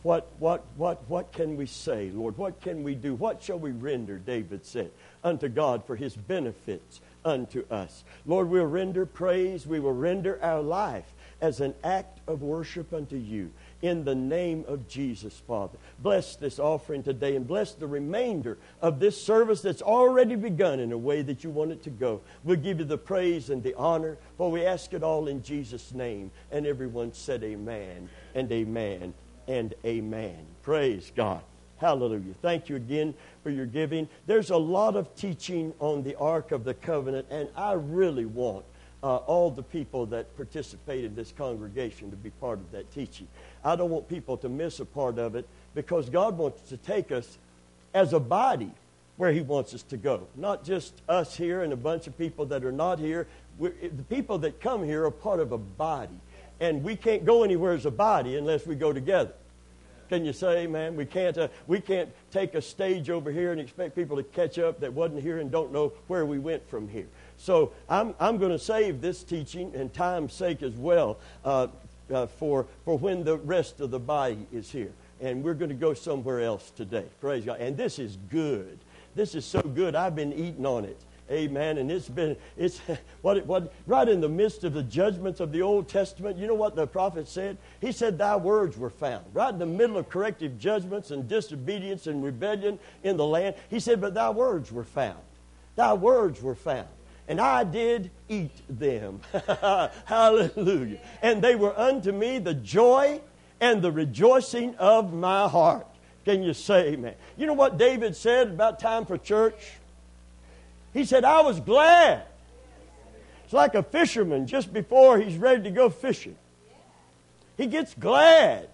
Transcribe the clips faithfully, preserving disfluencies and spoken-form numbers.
what, what, what, what can we say, Lord? What can we do? What shall we render, David said, unto God for his benefits unto us? Lord, we'll render praise. We will render our life as an act of worship unto you. In the name of Jesus, Father. Bless this offering today and bless the remainder of this service that's already begun in a way that you want it to go. We'll give you the praise and the honor, for we ask it all in Jesus' name. And everyone said amen and amen and amen. Praise God. Hallelujah. Thank you again for your giving. There's a lot of teaching on the Ark of the Covenant, and I really want Uh, all the people that participate in this congregation to be part of that teaching. I don't want people to miss a part of it, because God wants to take us as a body where he wants us to go. Not just us here and a bunch of people that are not here. We're, the people that come here are part of a body. And we can't go anywhere as a body unless we go together. Can you say amen? We can't, uh, we can't take a stage over here and expect people to catch up that wasn't here and don't know where we went from here. So I'm, I'm going to save this teaching, and time's sake as well, uh, uh, for, for when the rest of the body is here. And we're going to go somewhere else today. Praise God. And this is good. This is so good. I've been eating on it. Amen. And it's been, it's what, what, right in the midst of the judgments of the Old Testament. You know what the prophet said? He said, thy words were found. Right in the middle of corrective judgments and disobedience and rebellion in the land. He said, but thy words were found. Thy words were found. And I did eat them. Hallelujah. And they were unto me the joy and the rejoicing of my heart. Can you say amen? You know what David said about time for church? He said, I was glad. It's like a fisherman just before he's ready to go fishing. He gets glad.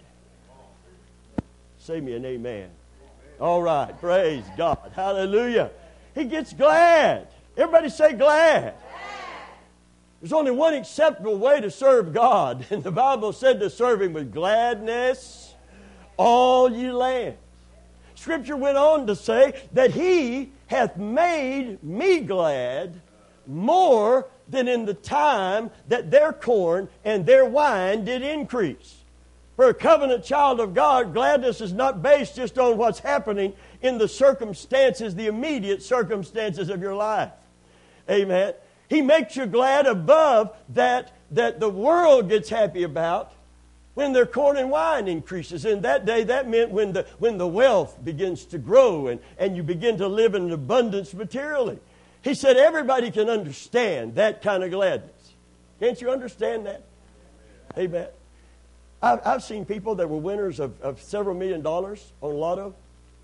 Say me an amen. All right. Praise God. Hallelujah. He gets glad. Everybody say glad. glad. There's only one acceptable way to serve God. And the Bible said to serve him with gladness, all ye lands. Scripture went on to say that he hath made me glad more than in the time that their corn and their wine did increase. For a covenant child of God, gladness is not based just on what's happening in the circumstances, the immediate circumstances of your life. Amen. He makes you glad above that that the world gets happy about when their corn and wine increases. In that day, that meant when the when the wealth begins to grow and, and you begin to live in abundance materially. He said everybody can understand that kind of gladness. Can't you understand that? Amen. I've, I've seen people that were winners of, of several million dollars on Lotto.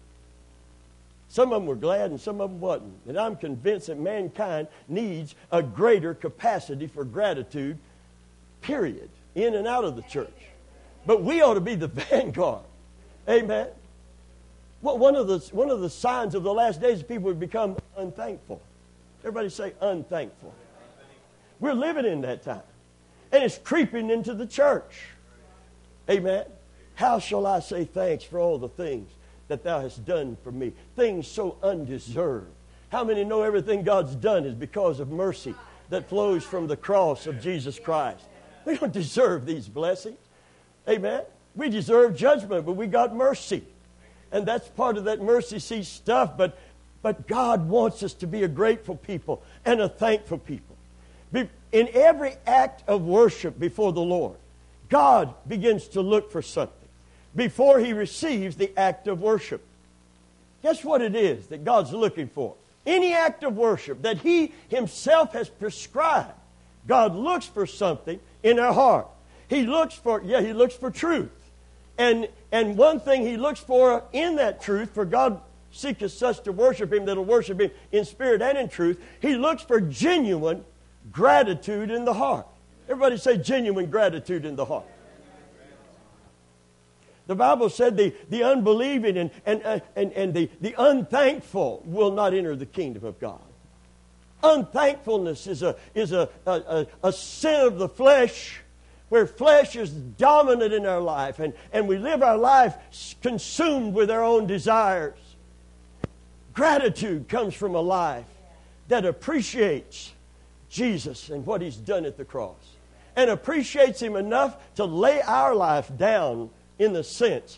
Some of them were glad and some of them wasn't. And I'm convinced that mankind needs a greater capacity for gratitude, period, in and out of the church. But we ought to be the vanguard. Amen. Well, one of the one of the signs of the last days is people would become unthankful. Everybody say unthankful. We're living in that time. And it's creeping into the church. Amen. How shall I say thanks for all the things that thou hast done for me? Things so undeserved. How many know everything God's done is because of mercy that flows from the cross of Jesus Christ? We don't deserve these blessings. Amen. We deserve judgment, but we got mercy. And that's part of that mercy seat stuff. But, but God wants us to be a grateful people and a thankful people. In every act of worship before the Lord, God begins to look for something before he receives the act of worship. Guess what it is that God's looking for? Any act of worship that he himself has prescribed, God looks for something in our heart. He looks for, yeah, he looks for truth. And, and one thing he looks for in that truth, for God seeketh such to worship him that'll worship him in spirit and in truth, he looks for genuine gratitude in the heart. Everybody say genuine gratitude in the heart. The Bible said the, the unbelieving and, and, uh, and, and the, the unthankful will not enter the kingdom of God. Unthankfulness is a, is a, a, a sin of the flesh, where flesh is dominant in our life, and, and we live our life consumed with our own desires. Gratitude comes from a life that appreciates Jesus and what he's done at the cross, and appreciates him enough to lay our life down in the sense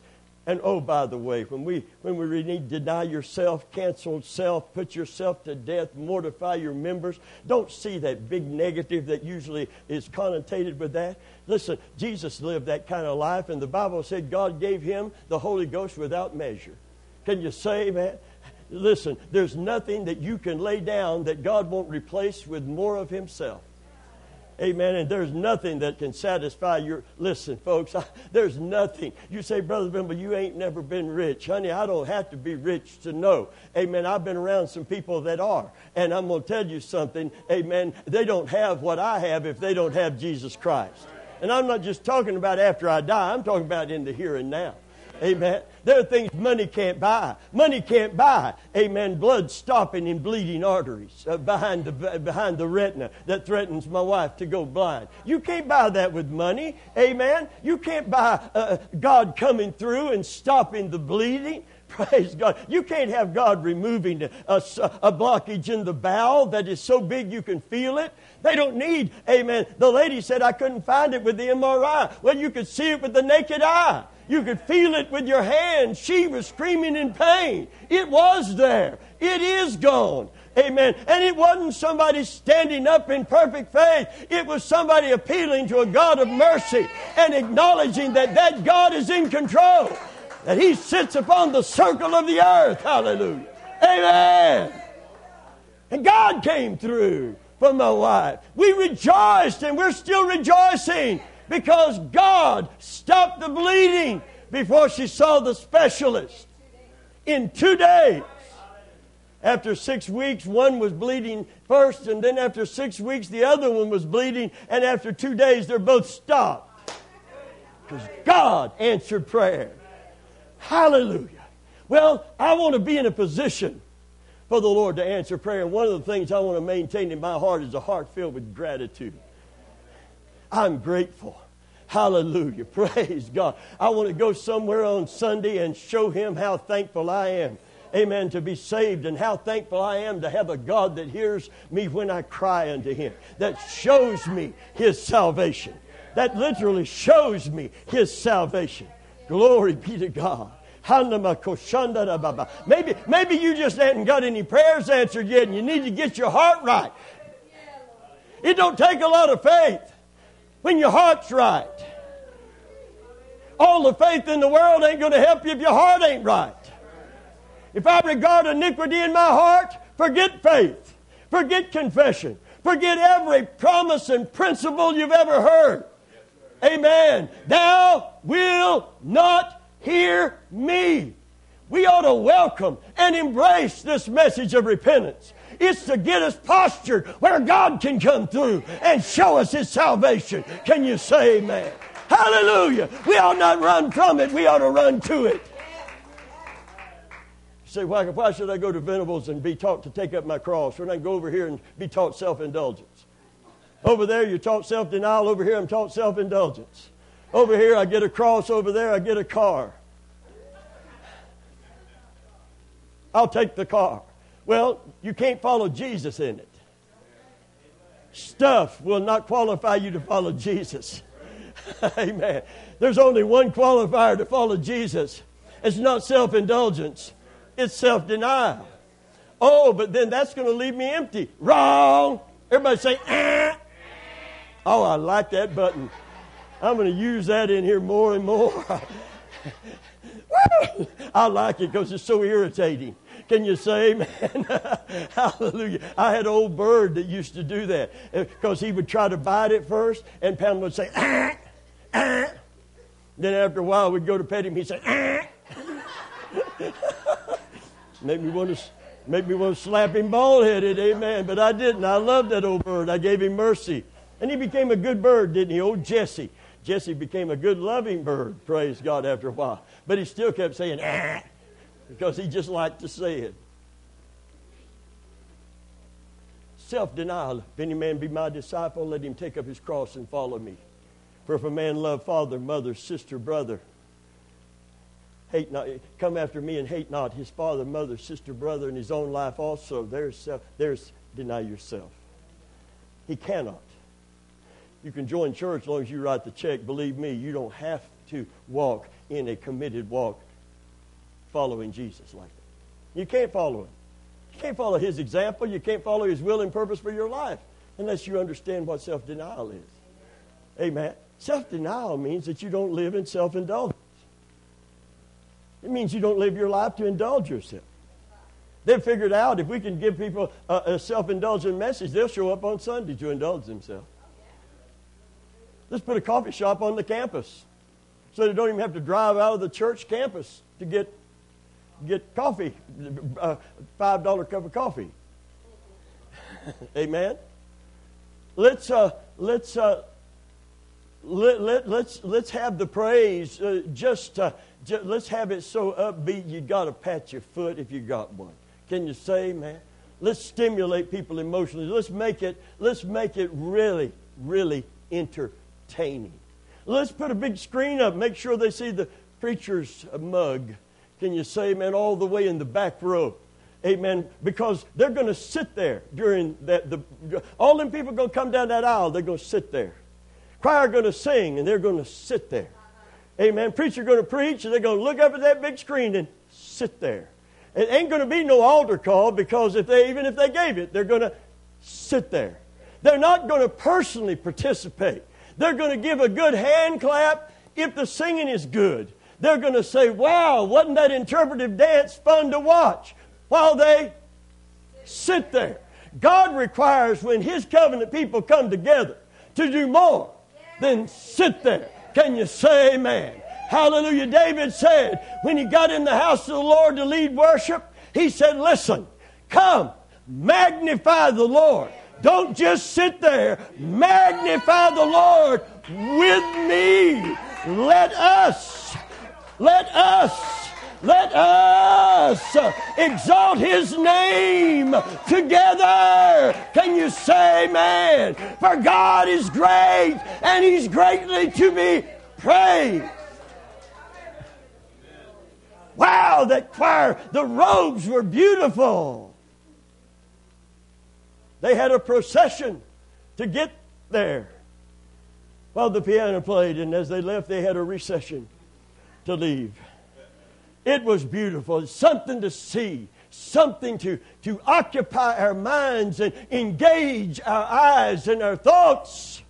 And oh, by the way, when we when we read deny yourself, cancel self, put yourself to death, mortify your members, don't see that big negative that usually is connotated with that. Listen, Jesus lived that kind of life, and the Bible said God gave him the Holy Ghost without measure. Can you say, man? Listen, there's nothing that you can lay down that God won't replace with more of himself. Amen. And there's nothing that can satisfy your... Listen, folks, I, there's nothing. You say, Brother Bimble, you ain't never been rich. Honey, I don't have to be rich to know. Amen. I've been around some people that are. And I'm going to tell you something. Amen. They don't have what I have if they don't have Jesus Christ. And I'm not just talking about after I die. I'm talking about in the here and now. Amen. There are things money can't buy. Money can't buy, amen, blood stopping in bleeding arteries uh, behind the behind the retina that threatens my wife to go blind. You can't buy that with money. Amen. You can't buy uh, God coming through and stopping the bleeding. Praise God. You can't have God removing a, a, a blockage in the bowel that is so big you can feel it. They don't need, amen. The lady said, I couldn't find it with the M R I. Well, you could see it with the naked eye. You could feel it with your hand. She was screaming in pain. It was there. It is gone. Amen. And it wasn't somebody standing up in perfect faith. It was somebody appealing to a God of mercy and acknowledging that that God is in control. That he sits upon the circle of the earth. Hallelujah. Amen. And God came through for my wife. We rejoiced, and we're still rejoicing because God stopped the bleeding before she saw the specialist. In two days. After six weeks, one was bleeding first, and then after six weeks, the other one was bleeding, and after two days, they're both stopped. Because God answered prayer. Hallelujah. Well, I want to be in a position for the Lord to answer prayer. And one of the things I want to maintain in my heart is a heart filled with gratitude. I'm grateful. Hallelujah. Praise God. I want to go somewhere on Sunday and show him how thankful I am. Amen. To be saved, and how thankful I am to have a God that hears me when I cry unto him. That shows me his salvation. That literally shows me his salvation. Glory be to God. Maybe, maybe you just haven't got any prayers answered yet, and you need to get your heart right. It don't take a lot of faith when your heart's right. All the faith in the world ain't going to help you if your heart ain't right. If I regard iniquity in my heart, forget faith. Forget confession. Forget every promise and principle you've ever heard. Amen. Thou wilt not hear me. We ought to welcome and embrace this message of repentance. It's to get us postured where God can come through and show us his salvation. Can you say amen? Hallelujah. We ought not run from it. We ought to run to it. You say, why, why should I go to Venables and be taught to take up my cross? Or not go over here and be taught self-indulgence? Over there, you're taught self-denial. Over here, I'm taught self-indulgence. Over here, I get a cross. Over there, I get a car. I'll take the car. Well, you can't follow Jesus in it. Stuff will not qualify you to follow Jesus. Amen. There's only one qualifier to follow Jesus. It's not self-indulgence. It's self-denial. Oh, but then that's going to leave me empty. Wrong. Everybody say, ah. Oh, I like that button. I'm going to use that in here more and more. I like it because it's so irritating. Can you say amen? Hallelujah. I had an old bird that used to do that because he would try to bite it first, and Pamela would say, ah, ah. Then after a while, we'd go to pet him. He'd say, ah. Make me want to, make me want to slap him bald-headed, amen. But I didn't. I loved that old bird. I gave him mercy. And he became a good bird, didn't he? Old Jesse. Jesse became a good loving bird, praise God, after a while. But he still kept saying, ah, because he just liked to say it. Self-denial. If any man be my disciple, let him take up his cross and follow me. For if a man love father, mother, sister, brother, hate not, come after me and hate not his father, mother, sister, brother, and his own life also, there's self, there's deny yourself. He cannot. You can join church as long as you write the check. Believe me, you don't have to walk in a committed walk following Jesus like that. You can't follow him. You can't follow his example. You can't follow his will and purpose for your life unless you understand what self-denial is. Amen. Self-denial means that you don't live in self-indulgence. It means you don't live your life to indulge yourself. They've figured out if we can give people a, a self-indulgent message, they'll show up on Sunday to indulge themselves. Let's put a coffee shop on the campus so they don't even have to drive out of the church campus to get get coffee, a five dollar cup of coffee. Amen. Let's uh, let's uh, let, let let's let's have the praise. Uh, just, uh, just let's have it so upbeat you got to pat your foot if you got one. Can you say, man? Let's stimulate people emotionally. Let's make it. Let's make it really, really entertaining. Let's put a big screen up. Make sure they see the preacher's mug. Can you say, man, all the way in the back row? Amen. Because they're going to sit there during that. The, all them people going to come down that aisle. They're going to sit there. Choir going to sing, and they're going to sit there. Amen. Preacher going to preach, and they're going to look up at that big screen and sit there. It ain't going to be no altar call because if they even if they gave it, they're going to sit there. They're not going to personally participate. They're going to give a good hand clap if the singing is good. They're going to say, wow, wasn't that interpretive dance fun to watch? While they sit there. God requires when His covenant people come together to do more than sit there. Can you say amen? Hallelujah. David said when he got in the house of the Lord to lead worship, he said, listen, come, magnify the Lord. Don't just sit there. Magnify the Lord with me. Let us, let us, let us exalt His name together. Can you say amen? For God is great and He's greatly to be praised. Wow, that choir, the robes were beautiful. They had a procession to get there while the piano played, and as they left, they had a recession to leave. It was beautiful. It's something to see, something to, to occupy our minds and engage our eyes and our thoughts.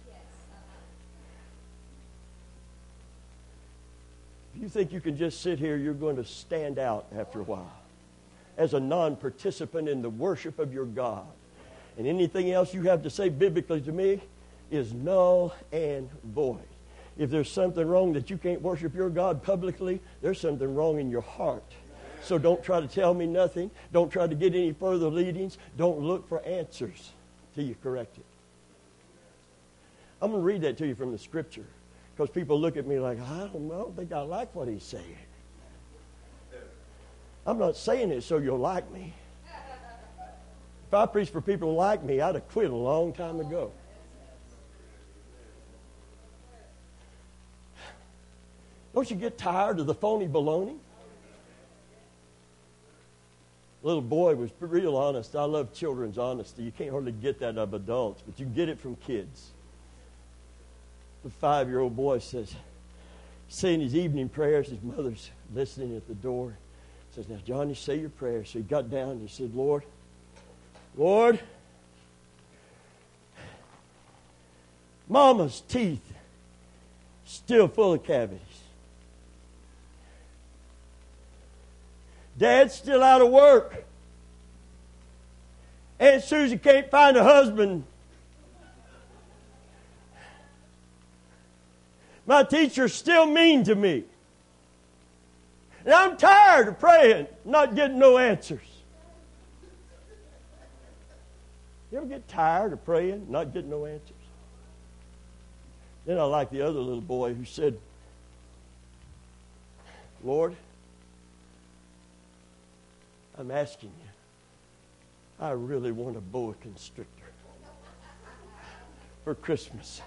If you think you can just sit here, you're going to stand out after a while as a non-participant in the worship of your God. And anything else you have to say biblically to me is null and void. If there's something wrong that you can't worship your God publicly, there's something wrong in your heart. So don't try to tell me nothing. Don't try to get any further leadings. Don't look for answers till you correct it. I'm going to read that to you from the Scripture because people look at me like, I don't know, I don't think I like what he's saying. I'm not saying it so you'll like me. If I preached for people who like me, I'd have quit a long time ago. Don't you get tired of the phony baloney? Little boy was real honest. I love children's honesty. You can't hardly get that of adults, but you get it from kids. The five-year-old boy says, saying his evening prayers, his mother's listening at the door. Says, now, Johnny, say your prayers. So he got down and he said, Lord, Lord, Mama's teeth still full of cavities. Dad's still out of work. Aunt Susie can't find a husband. My teacher's still mean to me. And I'm tired of praying, not getting no answers. You ever get tired of praying, not getting no answers? Then I like the other little boy who said, Lord, I'm asking you, I really want a boa constrictor for Christmas.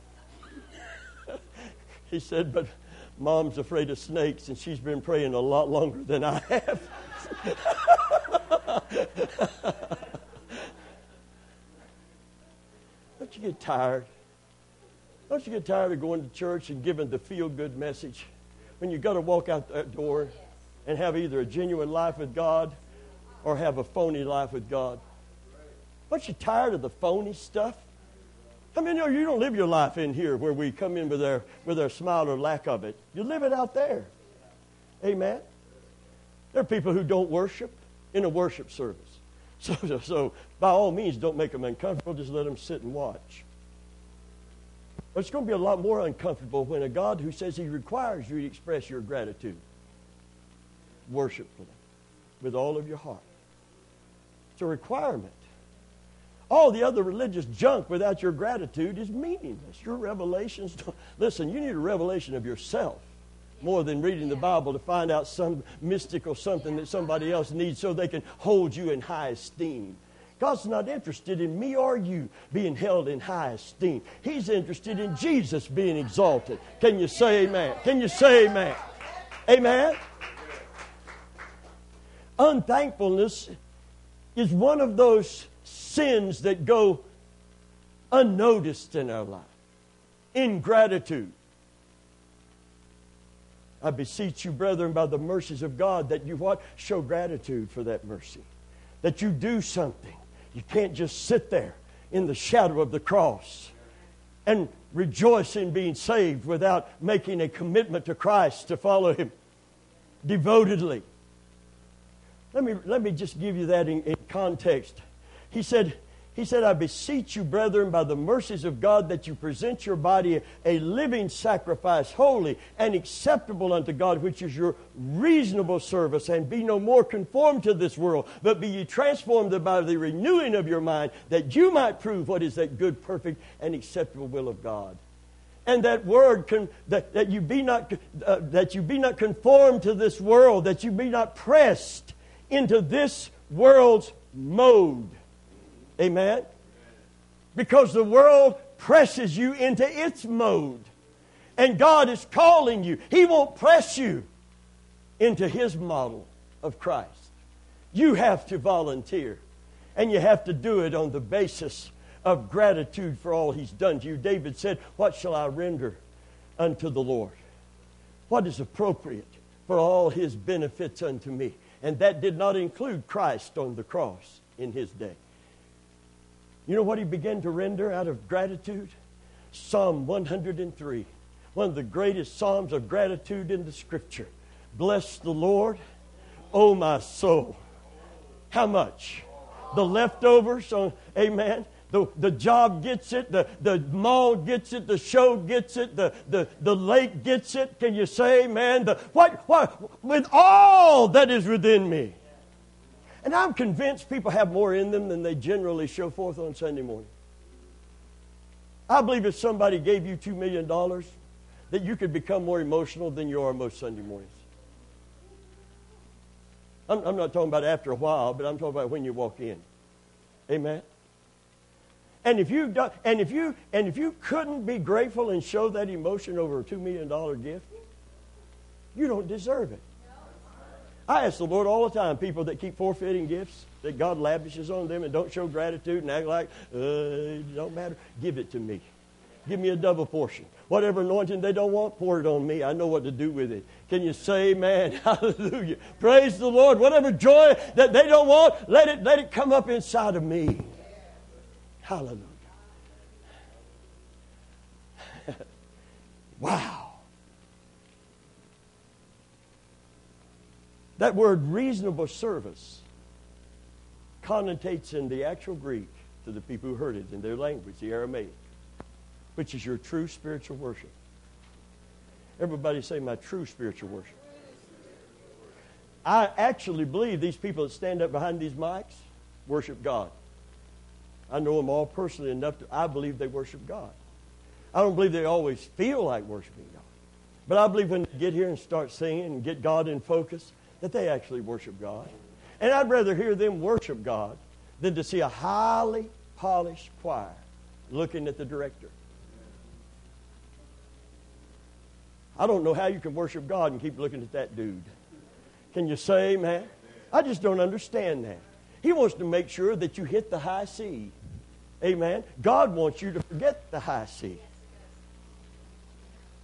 He said, but Mom's afraid of snakes, and she's been praying a lot longer than I have. Don't you get tired? Don't you get tired of going to church and giving the feel-good message when you got to walk out that door and have either a genuine life with God or have a phony life with God. Aren't you tired of the phony stuff? I mean, you know, you don't live your life in here where we come in with our, with our smile or lack of it. You live it out there. Amen? There are people who don't worship in a worship service. So, so, so by all means, don't make them uncomfortable. Just let them sit and watch. But it's going to be a lot more uncomfortable when a God who says He requires you to express your gratitude, worship for them with all of your heart. It's a requirement. All the other religious junk without your gratitude is meaningless. Your revelations, don't, listen, you need a revelation of yourself more than reading the Bible to find out some mystical something that somebody else needs so they can hold you in high esteem. God's not interested in me or you being held in high esteem. He's interested in Jesus being exalted. Can you say amen? Can you say amen? Amen? Unthankfulness is one of those sins that go unnoticed in our life. Ingratitude. I beseech you, brethren, by the mercies of God, that you what? Show gratitude for that mercy. That you do something. You can't just sit there in the shadow of the cross and rejoice in being saved without making a commitment to Christ to follow Him devotedly. Let me, let me just give you that in, in context. He said, He said, I beseech you, brethren, by the mercies of God, that you present your body a living sacrifice, holy and acceptable unto God, which is your reasonable service, and be no more conformed to this world, but be ye transformed by the renewing of your mind, that you might prove what is that good, perfect, and acceptable will of God. And that word, con, that, that, you be not, uh, that you be not conformed to this world, that you be not pressed into this world's mode. Amen? Because the world presses you into its mode. And God is calling you. He won't press you into His model of Christ. You have to volunteer. And you have to do it on the basis of gratitude for all He's done to you. David said, what shall I render unto the Lord? What is appropriate for all His benefits unto me? And that did not include Christ on the cross in His day. You know what he began to render out of gratitude? Psalm one hundred three. One of the greatest psalms of gratitude in the Scripture. Bless the Lord, O my soul. How much? The leftovers, on, amen. The, the job gets it, the, the mall gets it, the show gets it, the, the, the lake gets it. Can you say amen? The, what, what, with all that is within me. And I'm convinced people have more in them than they generally show forth on Sunday morning. I believe if somebody gave you two million dollars, that you could become more emotional than you are most Sunday mornings. I'm, I'm not talking about after a while, but I'm talking about when you walk in. Amen? And if you do, and if you and if you couldn't be grateful and show that emotion over a two million dollars gift, you don't deserve it. I ask the Lord all the time, people that keep forfeiting gifts that God lavishes on them and don't show gratitude and act like, uh, it don't matter, give it to me. Give me a double portion. Whatever anointing they don't want, pour it on me. I know what to do with it. Can you say amen? Hallelujah. Praise the Lord. Whatever joy that they don't want, let it, let it come up inside of me. Hallelujah. Wow. That word reasonable service connotates in the actual Greek to the people who heard it in their language, the Aramaic, which is your true spiritual worship. Everybody say, my true spiritual worship. I actually believe these people that stand up behind these mics worship God. I know them all personally enough to, I believe they worship God. I don't believe they always feel like worshiping God. But I believe when they get here and start singing and get God in focus, that they actually worship God. And I'd rather hear them worship God than to see a highly polished choir looking at the director. I don't know how you can worship God and keep looking at that dude. Can you say amen? I just don't understand that. He wants to make sure that you hit the high C. Amen. God wants you to forget the high C.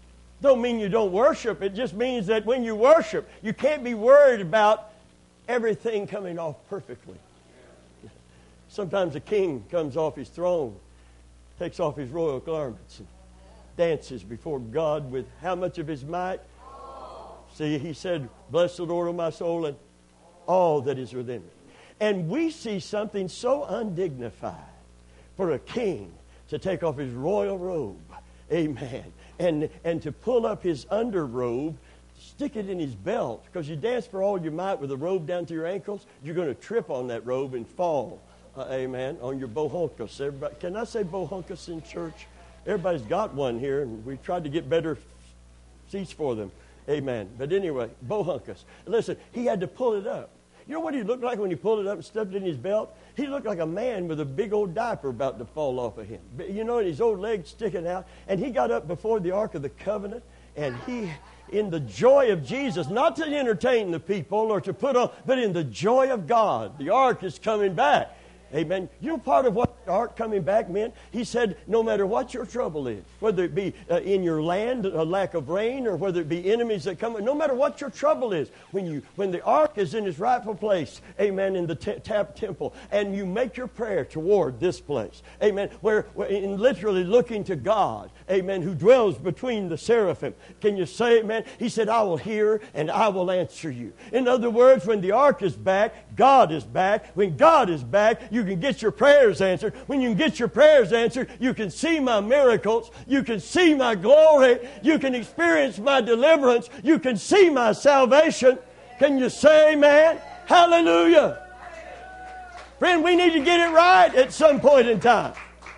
Don't mean you don't worship. It just means that when you worship, you can't be worried about everything coming off perfectly. Sometimes a king comes off his throne, takes off his royal garments, and dances before God with how much of his might? See, he said, bless the Lord, O my soul, and all that is within me. And we see something so undignified for a king to take off his royal robe, amen, and, and to pull up his underrobe, stick it in his belt, because you dance for all you might with a robe down to your ankles, you're going to trip on that robe and fall, uh, amen, on your bohunkus. Everybody, can I say bohunkus in church? Everybody's got one here, and we tried to get better seats for them, amen. But anyway, bohunkus. Listen, he had to pull it up. You know what he looked like when he pulled it up and stuffed it in his belt? He looked like a man with a big old diaper about to fall off of him. You know, and his old legs sticking out. And he got up before the Ark of the Covenant, and he, in the joy of Jesus, not to entertain the people or to put on, but in the joy of God. The Ark is coming back. Amen. You know part of what the ark coming back meant? He said, no matter what your trouble is, whether it be uh, in your land, a lack of rain, or whether it be enemies that come, no matter what your trouble is, when you when the ark is in its rightful place, amen, in the t- tap temple, and you make your prayer toward this place, amen, where, where in literally looking to God, amen, who dwells between the seraphim. Can you say, amen? He said, I will hear and I will answer you. In other words, when the ark is back, God is back. When God is back, you can get your prayers answered. When you can get your prayers answered, you can see my miracles. You can see my glory. You can experience my deliverance. You can see my salvation. Can you say amen? Hallelujah. Friend, we need to get it right at some point in time.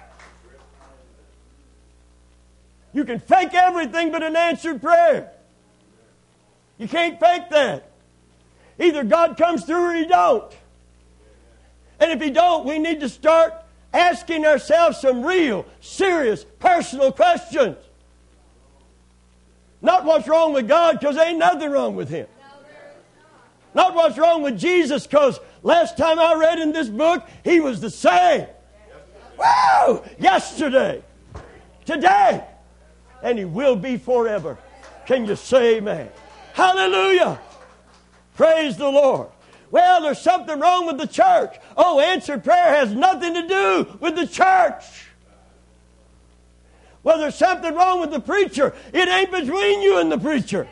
You can fake everything but an answered prayer. You can't fake that. Either God comes through or He don't. And if He don't, we need to start asking ourselves some real, serious, personal questions. Not what's wrong with God, because there ain't nothing wrong with Him. Not what's wrong with Jesus, because last time I read in this book, He was the same. Woo! Yesterday, today, and He will be forever. Can you say amen? Hallelujah! Praise the Lord. Well, there's something wrong with the church. Oh, answered prayer has nothing to do with the church. Well, there's something wrong with the preacher. It ain't between you and the preacher.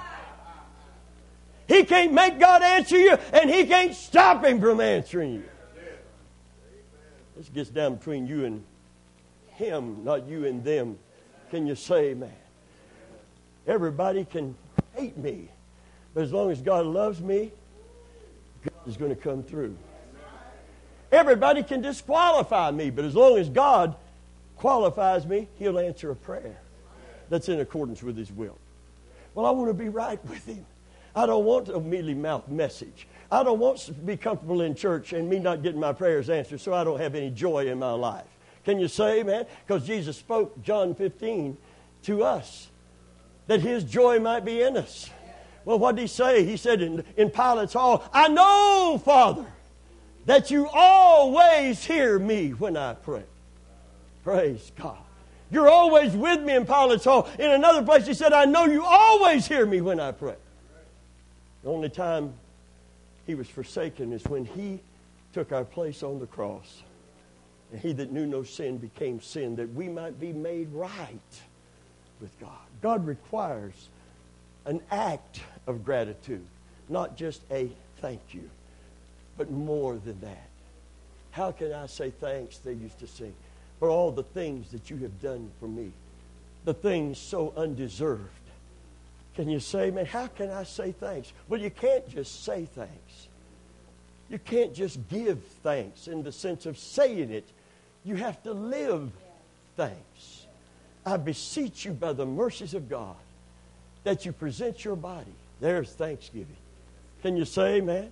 He can't make God answer you, and He can't stop Him from answering you. This gets down between you and Him, not you and them. Can you say amen? Everybody can hate me, but as long as God loves me, God is going to come through. Everybody can disqualify me, but as long as God qualifies me, He'll answer a prayer that's in accordance with His will. Well, I want to be right with Him. I don't want a mealy-mouthed message. I don't want to be comfortable in church and me not getting my prayers answered, so I don't have any joy in my life. Can you say amen? Because Jesus spoke, John fifteen, to us, that His joy might be in us. Well, what did He say? He said in, in Pilate's hall, I know, Father, that you always hear me when I pray. Praise God. You're always with me in Pilate's hall. In another place He said, I know you always hear me when I pray. The only time He was forsaken is when He took our place on the cross. And He that knew no sin became sin, that we might be made right with God. God requires an act of gratitude, not just a thank you, but more than that. How can I say thanks, they used to sing, for all the things that you have done for me, the things so undeserved. Can you say, man, how can I say thanks? Well, you can't just say thanks. You can't just give thanks in the sense of saying it. You have to live thanks. I beseech you by the mercies of God that you present your body. There's thanksgiving. Can you say amen?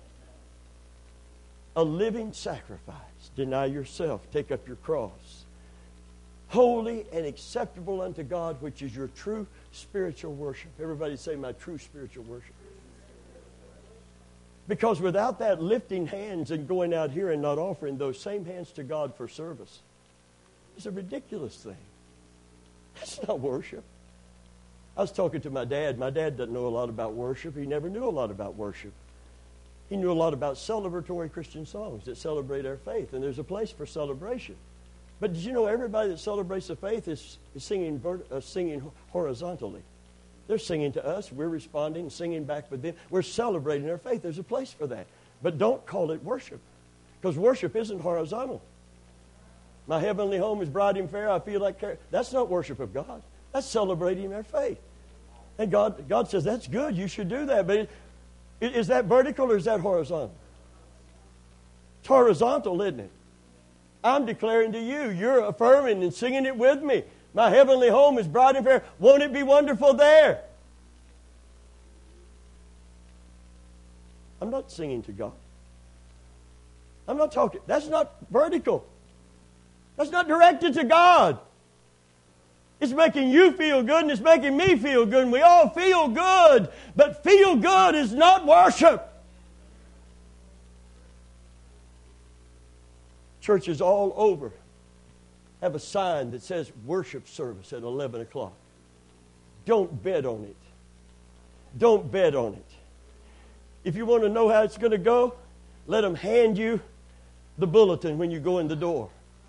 A living sacrifice. Deny yourself. Take up your cross. Holy and acceptable unto God, which is your true spiritual worship. Everybody say, my true spiritual worship. Because without that lifting hands and going out here and not offering those same hands to God for service, it's a ridiculous thing. That's not worship. I was talking to my dad. My dad doesn't know a lot about worship. He never knew a lot about worship. He knew a lot about celebratory Christian songs that celebrate our faith, and there's a place for celebration. But did you know everybody that celebrates the faith is, is singing, vert, uh, singing horizontally? They're singing to us. We're responding, singing back with them. We're celebrating our faith. There's a place for that. But don't call it worship, because worship isn't horizontal. My heavenly home is bright and fair. I feel like care. That's not worship of God. That's celebrating our faith. And God, God says, that's good. You should do that. But it, is that vertical or is that horizontal? It's horizontal, isn't it? I'm declaring to you, you're affirming and singing it with me. My heavenly home is bright and fair. Won't it be wonderful there? I'm not singing to God. I'm not talking. That's not vertical. That's not directed to God. It's making you feel good and it's making me feel good. And we all feel good. But feel good is not worship. Churches all over have a sign that says worship service at eleven o'clock. Don't bet on it. Don't bet on it. If you want to know how it's going to go, let them hand you the bulletin when you go in the door.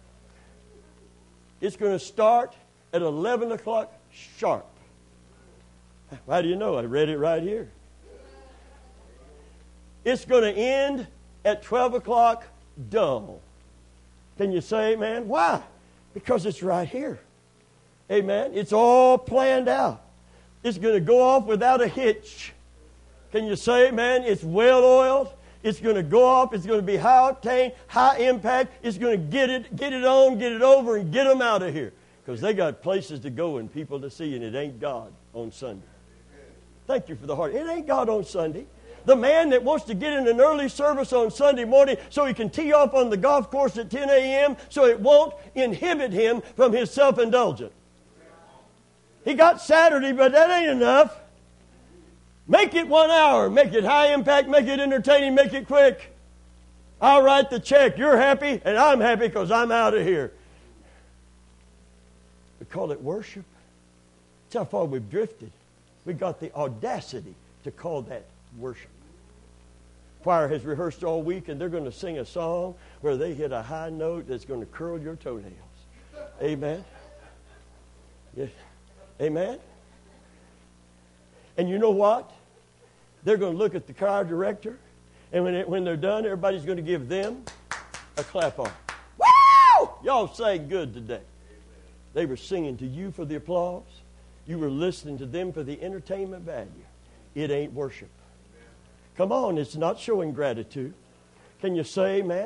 It's going to start at eleven o'clock sharp. How do you know? I read it right here. It's going to end at twelve o'clock dull. Can you say amen? Why? Because it's right here. Amen. It's all planned out. It's going to go off without a hitch. Can you say amen? It's well oiled. It's going to go off. It's going to be high octane, high impact. It's going to get it, get it on, get it over, and get them out of here. Because they got places to go and people to see, and it ain't God on Sunday. Thank you for the heart. It ain't God on Sunday. The man that wants to get in an early service on Sunday morning so he can tee off on the golf course at ten a.m. so it won't inhibit him from his self-indulgence. He got Saturday, but that ain't enough. Make it one hour. Make it high impact. Make it entertaining. Make it quick. I'll write the check. You're happy, and I'm happy because I'm out of here. We call it worship. That's how far we've drifted. We got the audacity to call that worship. Choir has rehearsed all week, and they're going to sing a song where they hit a high note that's going to curl your toenails. Amen. Yeah. Amen. And you know what? They're going to look at the choir director, and when, it, when they're done, everybody's going to give them a clap on. Woo! Y'all sang good today. They were singing to you for the applause. You were listening to them for the entertainment value. It ain't worship. Come on, it's not showing gratitude. Can you say amen?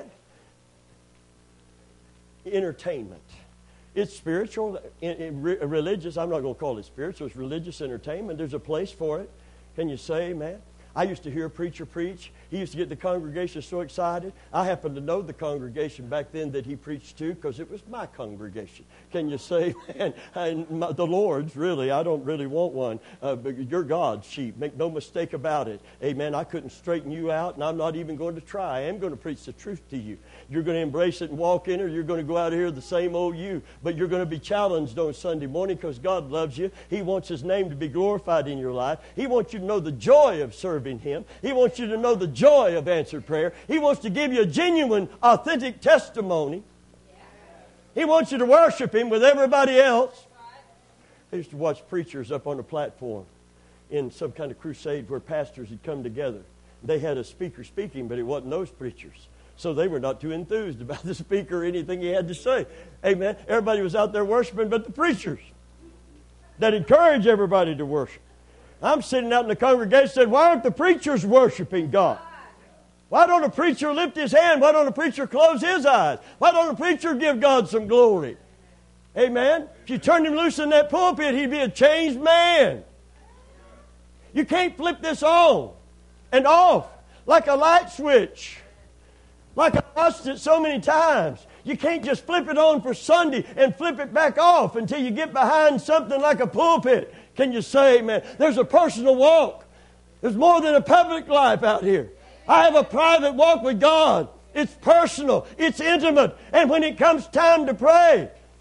Entertainment. It's spiritual, in, in, religious. I'm not going to call it spiritual. It's religious entertainment. There's a place for it. Can you say amen? I used to hear a preacher preach. He used to get the congregation so excited. I happened to know the congregation back then that he preached to because it was my congregation. Can you say, man, I, my, the Lord's, really, I don't really want one. Uh, but you're God's sheep. Make no mistake about it. Amen. I couldn't straighten you out, and I'm not even going to try. I am going to preach the truth to you. You're going to embrace it and walk in it, or you're going to go out of here the same old you. But you're going to be challenged on Sunday morning because God loves you. He wants His name to be glorified in your life. He wants you to know the joy of serving Him. He wants you to know the joy of answered prayer. He wants to give you a genuine, authentic testimony. He wants you to worship Him with everybody else. I used to watch preachers up on a platform in some kind of crusade where pastors had come together. They had a speaker speaking, but it wasn't those preachers. So they were not too enthused about the speaker or anything he had to say. Amen. Everybody was out there worshiping but the preachers that encourage everybody to worship. I'm sitting out in the congregation and said, why aren't the preachers worshiping God? Why don't a preacher lift his hand? Why don't a preacher close his eyes? Why don't a preacher give God some glory? Amen. If you turned him loose in that pulpit, he'd be a changed man. You can't flip this on and off like a light switch. Like I watched it so many times. You can't just flip it on for Sunday and flip it back off until you get behind something like a pulpit. Can you say, man, there's a personal walk. There's more than a public life out here. I have a private walk with God. It's personal. It's intimate. And when it comes time to pray,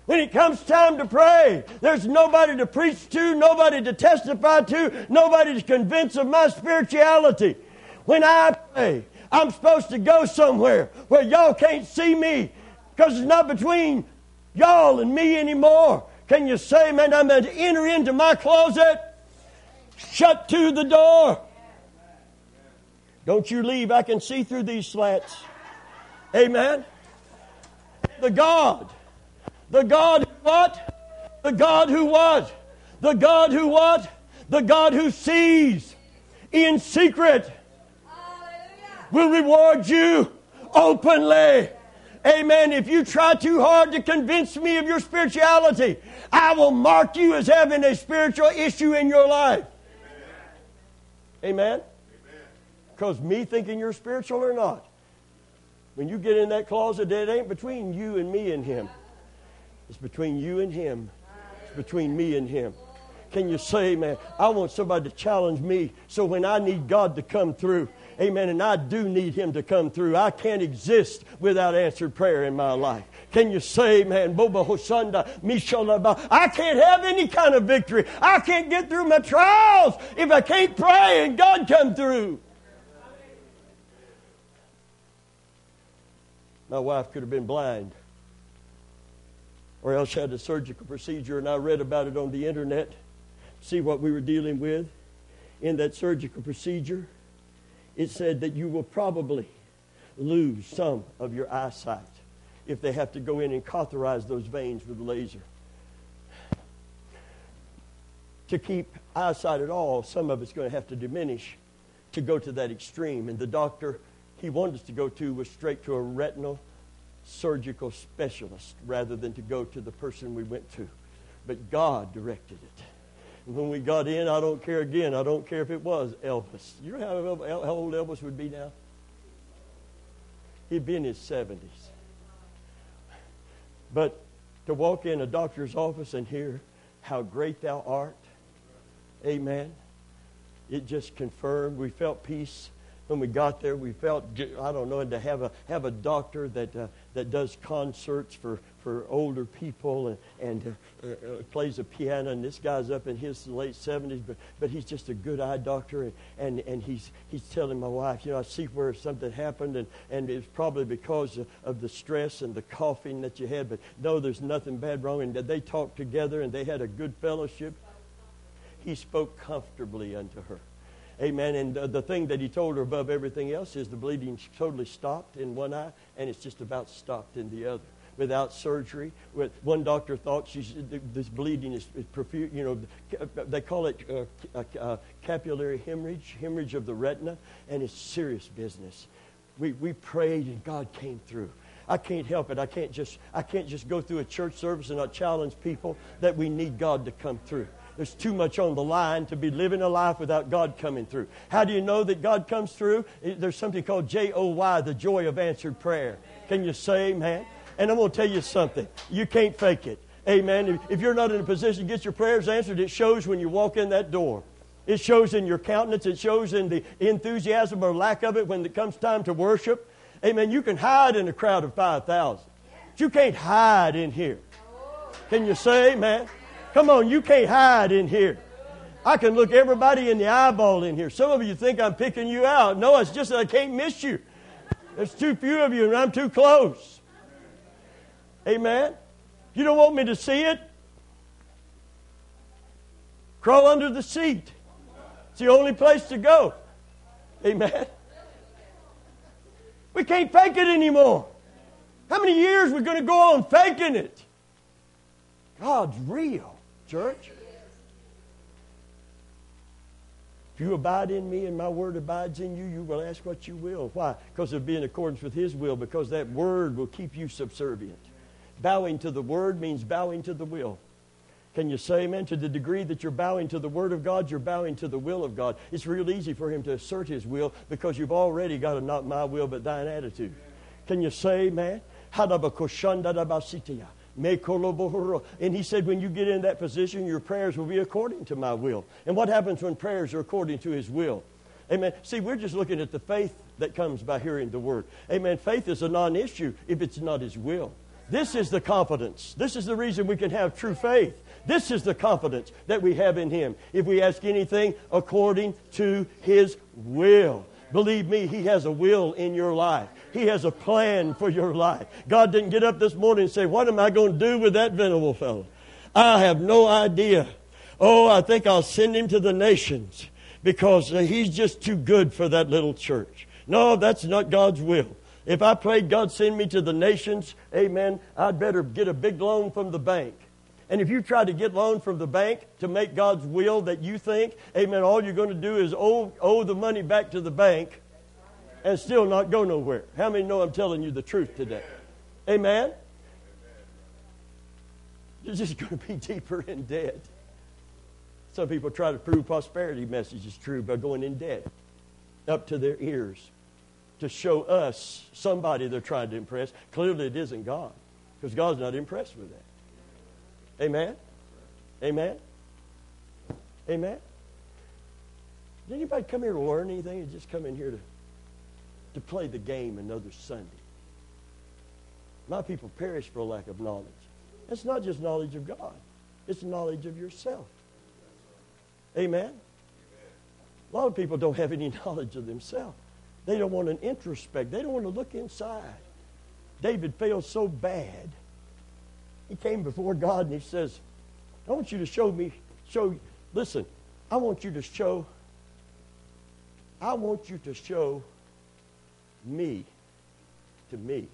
When it comes time to pray, there's nobody to preach to, nobody to testify to, nobody to convince of my spirituality. When I pray, I'm supposed to go somewhere where y'all can't see me because it's not between y'all and me anymore. Can you say, man, I'm going to enter into my closet, shut to the door. Don't you leave. I can see through these slats. Amen. The God. The God who what? The God who what? The God who what? The God who sees in secret will reward you openly. Amen. If you try too hard to convince me of your spirituality, I will mark you as having a spiritual issue in your life. Amen. Because me thinking you're spiritual or not, when you get in that closet, it ain't between you and me and Him. It's between you and Him. It's between me and Him. Can you say, man, I want somebody to challenge me so when I need God to come through, amen, and I do need Him to come through, I can't exist without answered prayer in my life. Can you say, man, Boba Hoshanda, Mishalaba, I can't have any kind of victory. I can't get through my trials if I can't pray and God come through. My wife could have been blind, or else had a surgical procedure, and I read about it on the internet. See what we were dealing with in that surgical procedure. It said that you will probably lose some of your eyesight if they have to go in and cauterize those veins with a laser. To keep eyesight at all, some of it's going to have to diminish to go to that extreme. And the doctor he wanted us to go to was straight to a retinal surgical specialist rather than to go to the person we went to. But God directed it. And when we got in, I don't care again. I don't care if it was Elvis. You know how, how old Elvis would be now? He'd be in his seventies. But to walk in a doctor's office and hear how great thou art, amen, it just confirmed. We felt peace. When we got there, we felt, I don't know, and to have a have a doctor that uh, that does concerts for, for older people and, and uh, uh, plays a piano. And this guy's up in his late seventies, but but he's just a good eye doctor. And, and, and he's he's telling my wife, you know, I see where something happened, and, and it's probably because of, of the stress and the coughing that you had. But no, there's nothing bad wrong. And they talked together, and they had a good fellowship. He spoke comfortably unto her. Amen. And uh, the thing that he told her above everything else is the bleeding totally stopped in one eye, and it's just about stopped in the other. Without surgery. With, one doctor thought she's, this bleeding is, is profu- you know, they call it uh, uh, capillary hemorrhage, hemorrhage of the retina, and it's serious business. We we prayed and God came through. I can't help it. I can't just I can't just go through a church service and not challenge people that we need God to come through. There's too much on the line to be living a life without God coming through. How do you know that God comes through? There's something called J O Y, the joy of answered prayer. Can you say amen? And I'm going to tell you something. You can't fake it. Amen. If you're not in a position to get your prayers answered, it shows when you walk in that door. It shows in your countenance. It shows in the enthusiasm or lack of it when it comes time to worship. Amen. You can hide in a crowd of five thousand. But you can't hide in here. Can you say amen? Come on, you can't hide in here. I can look everybody in the eyeball in here. Some of you think I'm picking you out. No, it's just that I can't miss you. There's too few of you and I'm too close. Amen? You don't want me to see it? Crawl under the seat. It's the only place to go. Amen? We can't fake it anymore. How many years are we going to go on faking it? God's real. Church, if you abide in me and my word abides in you, you will ask what you will. Why? Because it'll be in accordance with His will, because that word will keep you subservient. Bowing to the word means bowing to the will. Can you say amen? To the degree that you're bowing to the word of God, you're bowing to the will of God. It's real easy for Him to assert His will because you've already got a not my will but thine attitude. Can you say amen? And He said, when you get in that position, your prayers will be according to my will. And what happens when prayers are according to His will? Amen. See, we're just looking at the faith that comes by hearing the Word. Amen. Faith is a non-issue if it's not His will. This is the confidence. This is the reason we can have true faith. This is the confidence that we have in Him. If we ask anything according to His will. Believe me, He has a will in your life. He has a plan for your life. God didn't get up this morning and say, what am I going to do with that venerable fellow? I have no idea. Oh, I think I'll send him to the nations because uh, he's just too good for that little church. No, that's not God's will. If I prayed God send me to the nations, amen, I'd better get a big loan from the bank. And if you try to get loan from the bank to make God's will that you think, amen, all you're going to do is owe, owe the money back to the bank and still not go nowhere. How many know I'm telling you the truth today? Amen? You're just going to be deeper in debt. Some people try to prove prosperity message is true by going in debt up to their ears to show us somebody they're trying to impress. Clearly it isn't God, because God's not impressed with that. Amen? Amen? Amen? Did anybody come here to learn anything or just come in here to, to play the game another Sunday? A lot of people perish for lack of knowledge. It's not just knowledge of God. It's knowledge of yourself. Amen? A lot of people don't have any knowledge of themselves. They don't want an introspect. They don't want to look inside. David failed so bad. He came before God and he says, I want you to show me, show, listen, I want you to show, I want you to show me to me.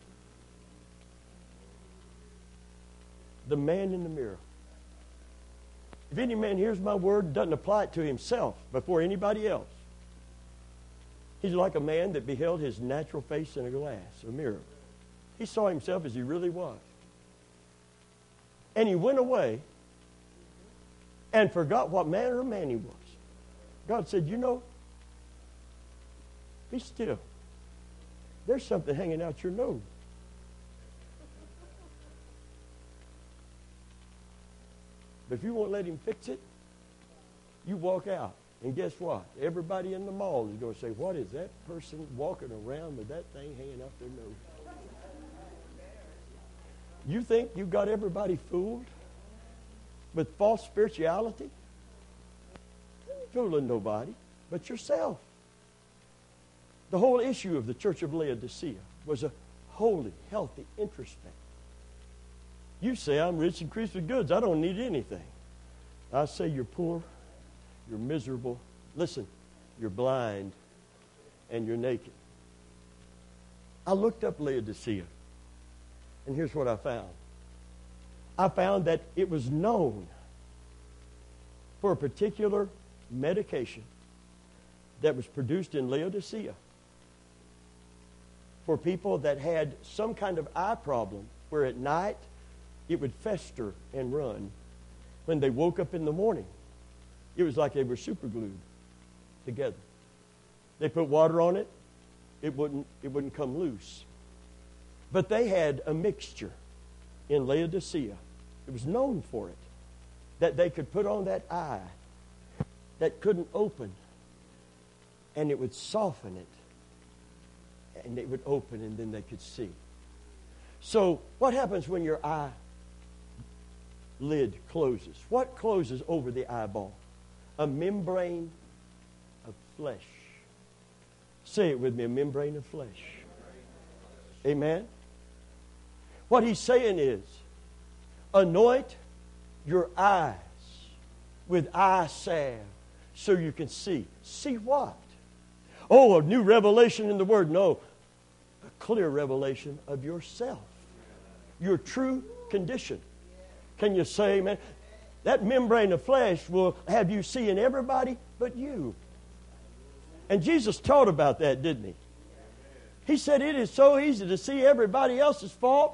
The man in the mirror. If any man hears my word, doesn't apply it to himself before anybody else, he's like a man that beheld his natural face in a glass, a mirror. He saw himself as he really was. And he went away and forgot what manner of man he was. God said, you know, be still. There's something hanging out your nose. But if you won't let him fix it, you walk out. And guess what? Everybody in the mall is going to say, what is that person walking around with that thing hanging out their nose? You think you got everybody fooled with false spirituality? You ain't fooling nobody but yourself. The whole issue of the church of Laodicea was a holy, healthy introspect. You say, I'm rich and increased with goods. I don't need anything. I say you're poor, you're miserable. Listen, you're blind, and you're naked. I looked up Laodicea, and here's what I found. I found that it was known for a particular medication that was produced in Laodicea for people that had some kind of eye problem where at night it would fester and run. When they woke up in the morning, it was like they were superglued together. They put water on it, it wouldn't, it wouldn't come loose. But they had a mixture in Laodicea. It was known for it, that they could put on that eye that couldn't open, and it would soften it, and it would open, and then they could see. So what happens when your eye lid closes? What closes over the eyeball? A membrane of flesh. Say it with me, a membrane of flesh. Amen? What he's saying is, anoint your eyes with eye salve so you can see. See what? Oh, a new revelation in the Word. No, a clear revelation of yourself. Your true condition. Can you say, man, that membrane of flesh will have you seeing everybody but you. And Jesus taught about that, didn't he? He said it is so easy to see everybody else's fault.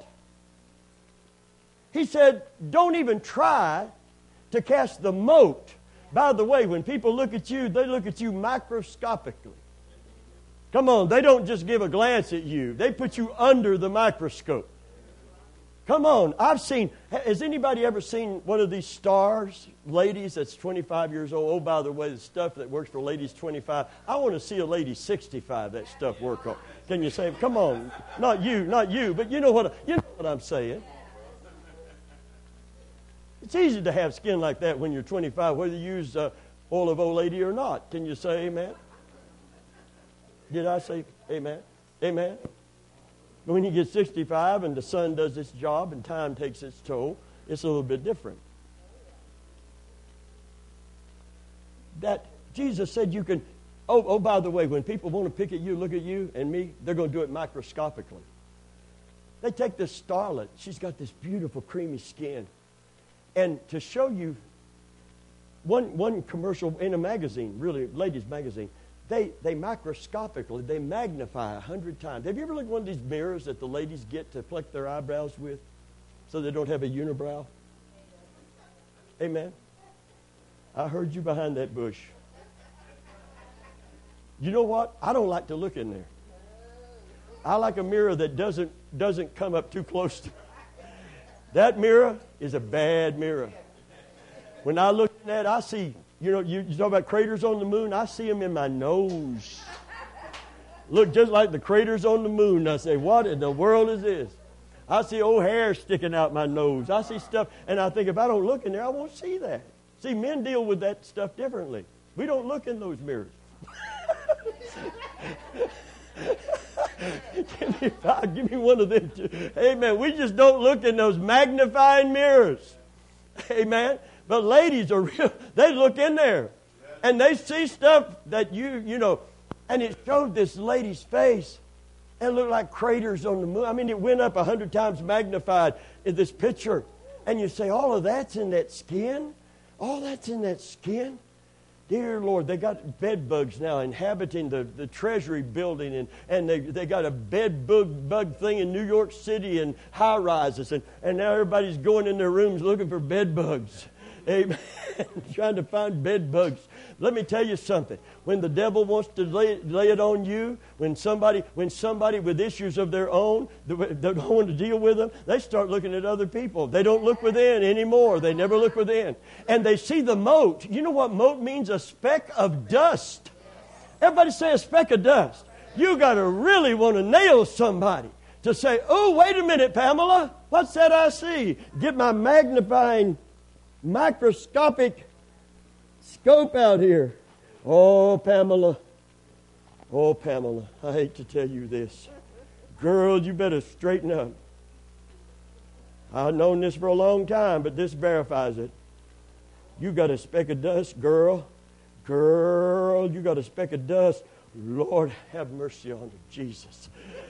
He said, don't even try to cast the mote. By the way, when people look at you, they look at you microscopically. Come on, they don't just give a glance at you. They put you under the microscope. Come on. I've seen, has anybody ever seen one of these stars, ladies that's twenty-five years old? Oh, by the way, the stuff that works for ladies twenty-five. I want to see a lady sixty-five that stuff work on. Can you say, come on, not you, not you, but you know what, you know what I'm saying. It's easy to have skin like that when you're twenty-five, whether you use uh, oil of old lady or not. Can you say amen? Did I say amen? Amen? But when you get sixty-five and the sun does its job and time takes its toll, it's a little bit different. That Jesus said you can, oh, oh, by the way, when people want to pick at you, look at you and me, they're going to do it microscopically. They take this starlet. She's got this beautiful creamy skin. And to show you, one, one commercial in a magazine, really, ladies' magazine, They they microscopically, they magnify a hundred times. Have you ever looked at one of these mirrors that the ladies get to pluck their eyebrows with so they don't have a unibrow? Amen. I heard you behind that bush. You know what? I don't like to look in there. I like a mirror that doesn't doesn't come up too close to me. That mirror is a bad mirror. When I look at that, I see... You know, you, you talk about craters on the moon. I see them in my nose. Look just like the craters on the moon. I say, what in the world is this? I see old hair sticking out my nose. I see stuff, and I think if I don't look in there, I won't see that. See, men deal with that stuff differently. We don't look in those mirrors. Give me five, give me one of them. Amen. We just don't look in those magnifying mirrors. Amen. But ladies are real. They look in there, and they see stuff that you, you know, and it showed this lady's face, and it looked like craters on the moon. I mean, it went up a hundred times magnified in this picture, and you say, all of that's in that skin? All that's in that skin? Dear Lord, they got bed bugs now inhabiting the, the Treasury building, and, and they, they got a bed bug, bug thing in New York City and high rises, and, and now everybody's going in their rooms looking for bed bugs. Amen. Trying to find bed bugs. Let me tell you something. When the devil wants to lay, lay it on you, when somebody when somebody with issues of their own, they don't want to deal with them, they start looking at other people. They don't look within anymore. They never look within. And they see the mote. You know what mote means? A speck of dust. Everybody say a speck of dust. You got to really want to nail somebody to say, oh, wait a minute, Pamela. What's that I see? Get my magnifying microscopic scope out here. Oh, Pamela. Oh, Pamela. I hate to tell you this. Girl, you better straighten up. I've known this for a long time, but this verifies it. You got a speck of dust, girl. Girl, you got a speck of dust. Lord, have mercy on her, Jesus.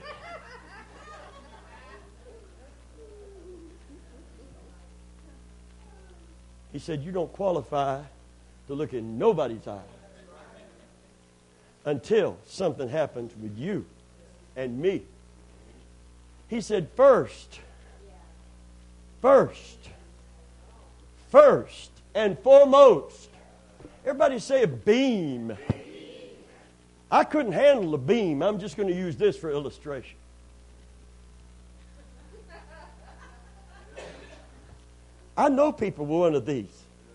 He said, you don't qualify to look in nobody's eye until something happens with you and me. He said, first, first, first and foremost. Everybody say a beam. I couldn't handle a beam. I'm just going to use this for illustration. I know people with one of these.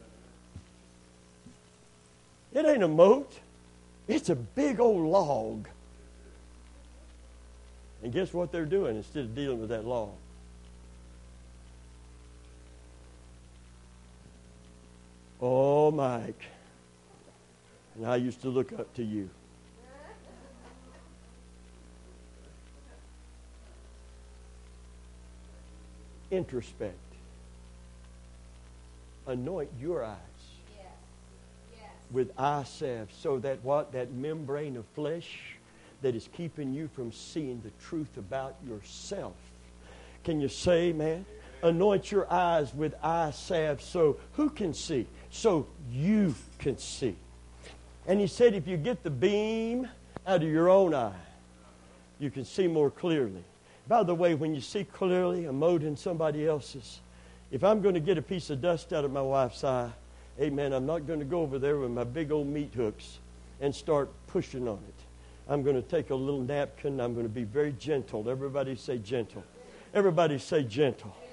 It ain't a moat. It's a big old log. And guess what they're doing instead of dealing with that log? Oh, Mike. And I used to look up to you. Introspect. Anoint your eyes yes. Yes. with eye salve so that what? That membrane of flesh that is keeping you from seeing the truth about yourself. Can you say, man? Anoint your eyes with eye salve so who can see? So you can see. And he said if you get the beam out of your own eye, you can see more clearly. By the way, when you see clearly a mote in somebody else's, if I'm going to get a piece of dust out of my wife's eye, amen, I'm not going to go over there with my big old meat hooks and start pushing on it. I'm going to take a little napkin. I'm going to be very gentle. Everybody say gentle. Everybody say gentle.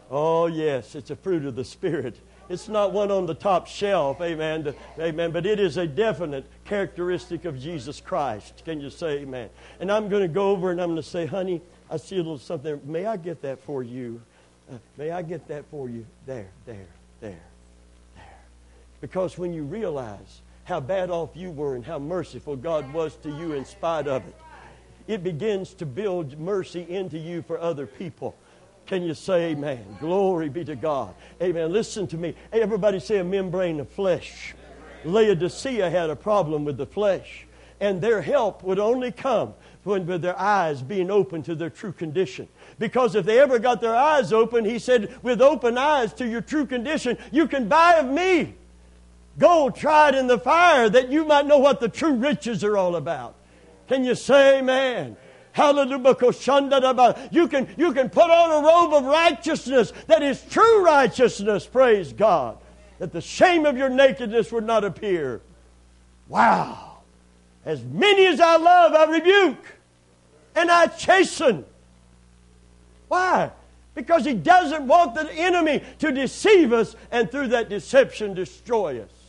Oh, yes, it's a fruit of the Spirit. It's not one on the top shelf, amen, to, amen, but it is a definite characteristic of Jesus Christ. Can you say amen? And I'm going to go over and I'm going to say, honey, I see a little something. May I get that for you? Uh, may I get that for you? There, there, there, there. Because when you realize how bad off you were and how merciful God was to you in spite of it, it begins to build mercy into you for other people. Can you say amen? Glory be to God. Amen. Listen to me. Hey, everybody say a membrane of flesh. Laodicea had a problem with the flesh. And their help would only come when with their eyes being open to their true condition. Because if they ever got their eyes open, he said, with open eyes to your true condition, you can buy of me gold tried in the fire, that you might know what the true riches are all about. Can you say amen? Hallelujah. You can, you can put on a robe of righteousness that is true righteousness, praise God, that the shame of your nakedness would not appear. Wow. As many as I love, I rebuke and I chasten. Why? Because He doesn't want the enemy to deceive us and through that deception destroy us.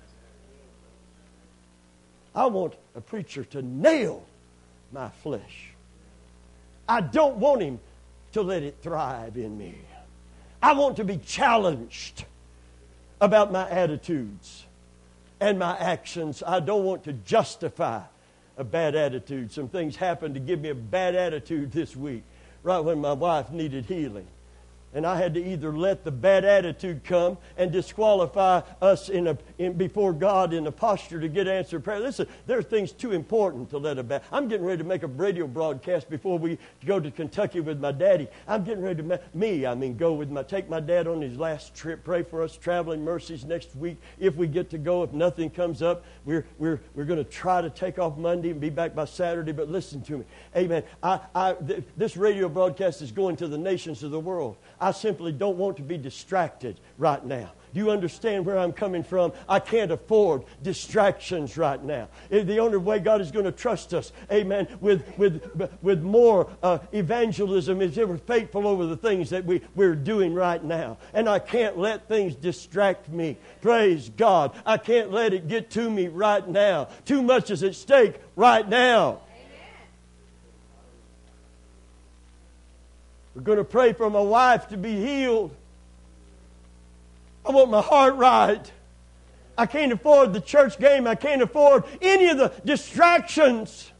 I want a preacher to nail my flesh. I don't want him to let it thrive in me. I want to be challenged about my attitudes and my actions. I don't want to justify a bad attitude. Some things happened to give me a bad attitude this week, right when my wife needed healing. And I had to either let the bad attitude come and disqualify us in a, in, before God in a posture to get answered prayer. Listen, there are things too important to let a bad... I'm getting ready to make a radio broadcast before we go to Kentucky with my daddy. I'm getting ready to... Ma- me, I mean, go with my... Take my dad on his last trip. Pray for us, traveling mercies next week. If we get to go, if nothing comes up, we're, we're, we're going to try to take off Monday and be back by Saturday. But listen to me. Amen. I, I, th- this radio broadcast is going to the nations of the world. I simply don't want to be distracted right now. Do you understand where I'm coming from? I can't afford distractions right now. The only way God is going to trust us, amen, with with with more uh, evangelism is if we're faithful over the things that we, we're doing right now. And I can't let things distract me. Praise God. I can't let it get to me right now. Too much is at stake right now. We're going to pray for my wife to be healed. I want my heart right. I can't afford the church game. I can't afford any of the distractions.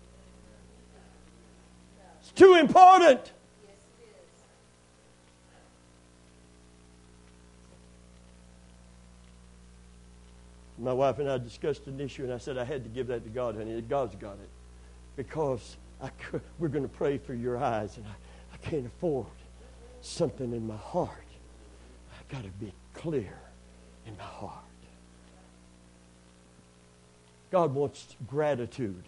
It's too important. My wife and I discussed an issue, and I said I had to give that to God, honey. God's got it. Because I, we're going to pray for your eyes, and I I can't afford something in my heart. I've got to be clear in my heart. God wants gratitude.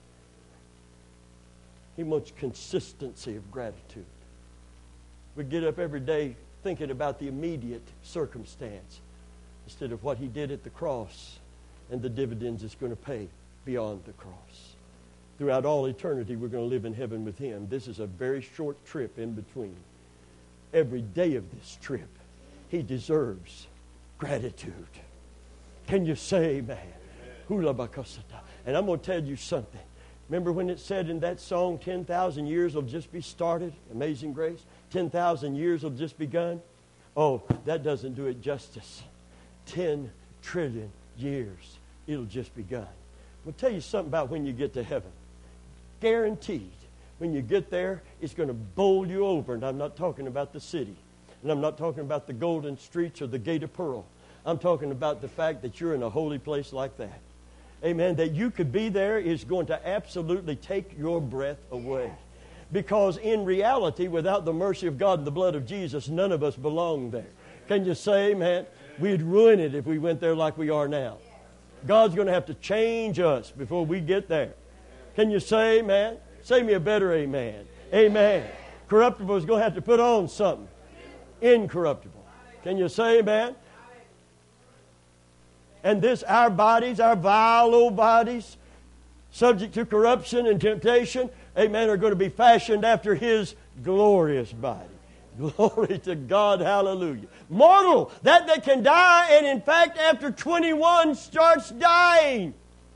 He wants consistency of gratitude. We get up every day thinking about the immediate circumstance instead of what He did at the cross and the dividends it's going to pay beyond the cross. Throughout all eternity, we're going to live in heaven with Him. This is a very short trip in between. Every day of this trip, He deserves gratitude. Can you say amen? Amen. And I'm going to tell you something. Remember when it said in that song, ten thousand years will just be started? Amazing Grace. ten thousand years will just begun? Oh, that doesn't do it justice. ten trillion years, it'll just begun. I'll tell you something about when you get to heaven. Guaranteed, when you get there, it's going to bowl you over. And I'm not talking about the city. And I'm not talking about the golden streets or the gate of pearl. I'm talking about the fact that you're in a holy place like that. Amen. That you could be there is going to absolutely take your breath away. Because in reality, without the mercy of God and the blood of Jesus, none of us belong there. Can you say amen? We'd ruin it if we went there like we are now. God's going to have to change us before we get there. Can you say amen? Say me a better amen. Amen. Corruptible is going to have to put on something. Incorruptible. Can you say amen? And this, our bodies, our vile old bodies, subject to corruption and temptation, amen, are going to be fashioned after His glorious body. Glory to God, hallelujah. Mortal, that that can die, and in fact, after twenty-one starts dying.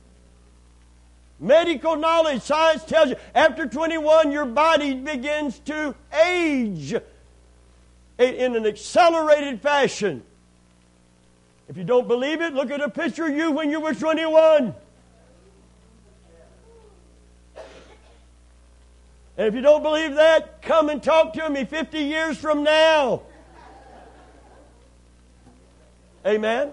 Medical knowledge, science tells you, after twenty-one, your body begins to age in an accelerated fashion. If you don't believe it, look at a picture of you when you were twenty-one. And if you don't believe that, come and talk to me fifty years from now. Amen?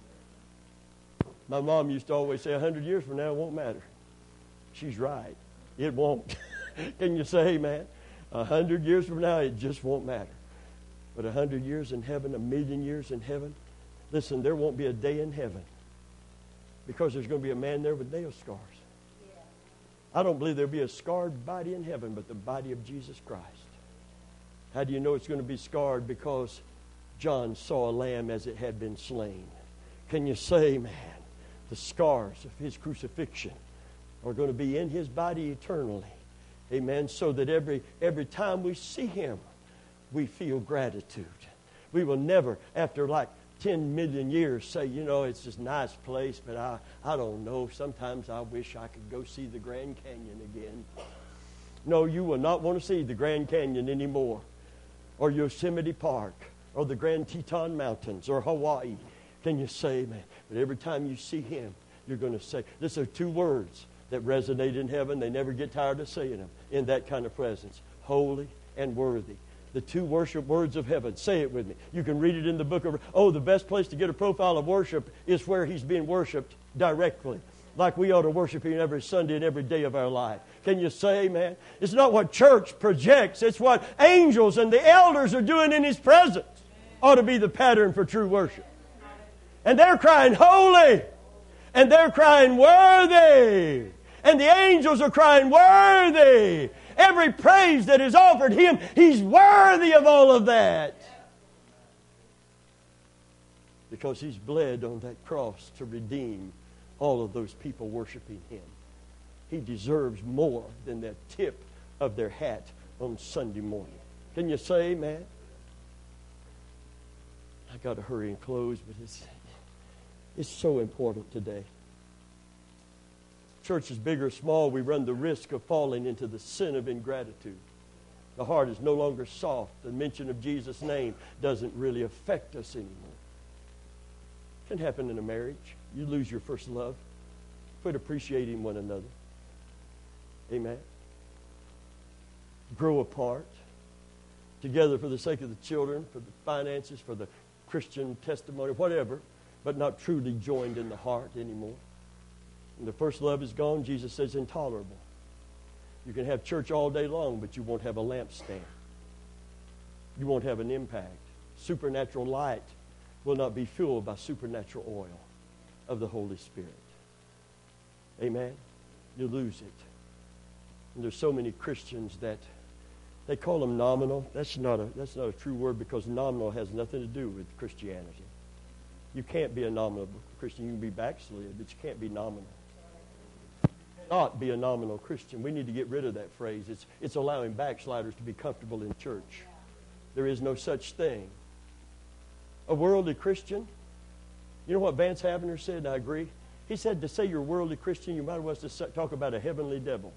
My mom used to always say, a hundred years from now it won't matter. She's right. It won't. Can you say amen? A hundred years from now, it just won't matter. But a hundred years in heaven, a million years in heaven, listen, there won't be a day in heaven because there's going to be a man there with nail scars. I don't believe there'll be a scarred body in heaven, but the body of Jesus Christ. How do you know it's going to be scarred? Because John saw a lamb as it had been slain. Can you say, man, the scars of his crucifixion are going to be in his body eternally. Amen. So that every every time we see him, we feel gratitude. We will never, after like ten million years, say, you know, it's this nice place, but I, I don't know. Sometimes I wish I could go see the Grand Canyon again. No, you will not want to see the Grand Canyon anymore, or Yosemite Park, or the Grand Teton Mountains, or Hawaii. Can you say, man? But every time you see him, you're going to say, these are two words that resonate in heaven. They never get tired of saying them in that kind of presence. Holy and worthy. The two worship words of heaven. Say it with me. You can read it in the book of... Oh, the best place to get a profile of worship is where he's being worshiped directly. Like we ought to worship him every Sunday and every day of our life. Can you say amen? It's not what church projects. It's what angels and the elders are doing in his presence. Ought to be the pattern for true worship. And they're crying, holy! And they're crying, worthy! And the angels are crying, worthy! Every praise that is offered him, he's worthy of all of that. Because he's bled on that cross to redeem all of those people worshiping him. He deserves more than the tip of their hat on Sunday morning. Can you say amen? I got to hurry and close, but it's, it's so important today. Church is big or small, we run the risk of falling into the sin of ingratitude. The heart is no longer soft. The mention of Jesus' name doesn't really affect us anymore. It can happen in a marriage. You lose your first love. Quit appreciating one another. Amen. Grow apart. Together for the sake of the children, for the finances, for the Christian testimony, whatever, but not truly joined in the heart anymore. When the first love is gone, Jesus says intolerable. You can have church all day long, but you won't have a lampstand. You won't have an impact. Supernatural light will not be fueled by supernatural oil of the Holy Spirit. Amen? You lose it. And there's so many Christians that they call them nominal. That's not a, that's not a true word, because nominal has nothing to do with Christianity. You can't be a nominal Christian. You can be backslid, but you can't be nominal. Not be a nominal Christian. We need to get rid of that phrase. It's, it's allowing backsliders to be comfortable in church. There is no such thing. A worldly Christian, you know what Vance Havner said, and I agree? He said to say you're a worldly Christian, you might as well just talk about a heavenly devil.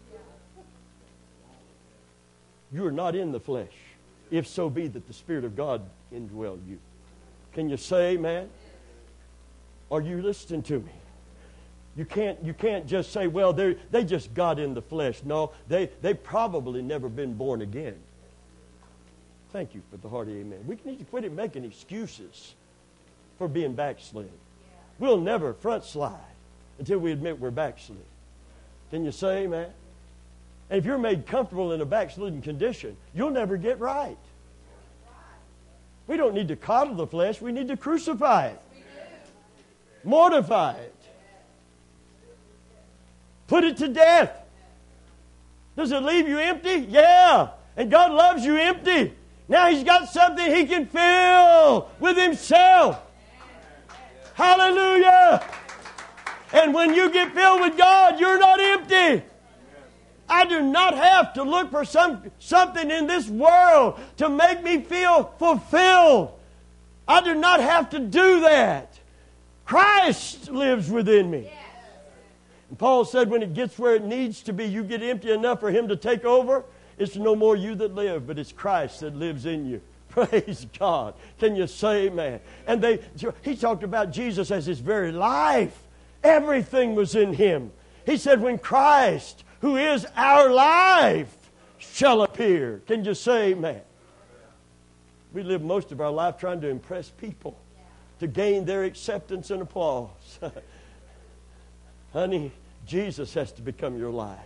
You are not in the flesh, if so be that the Spirit of God indwell you. Can you say amen? Are you listening to me? You can't, you can't just say, well, they they just got in the flesh. No, they they probably never been born again. Thank you for the hearty amen. We need to quit making excuses for being backslid. We'll never front slide until we admit we're backslid. Can you say amen? And if you're made comfortable in a backslidden condition, you'll never get right. We don't need to coddle the flesh. We need to crucify it. Mortify it. Put it to death. Does it leave you empty? Yeah. And God loves you empty. Now He's got something He can fill with Himself. Hallelujah. And when you get filled with God, you're not empty. I do not have to look for some, something in this world to make me feel fulfilled. I do not have to do that. Christ lives within me. And Paul said when it gets where it needs to be, you get empty enough for Him to take over, it's no more you that live, but it's Christ that lives in you. Praise God. Can you say amen? And they, he talked about Jesus as His very life. Everything was in Him. He said when Christ, who is our life, shall appear. Can you say amen? We live most of our life trying to impress people, to gain their acceptance and applause. Honey, Jesus has to become your life.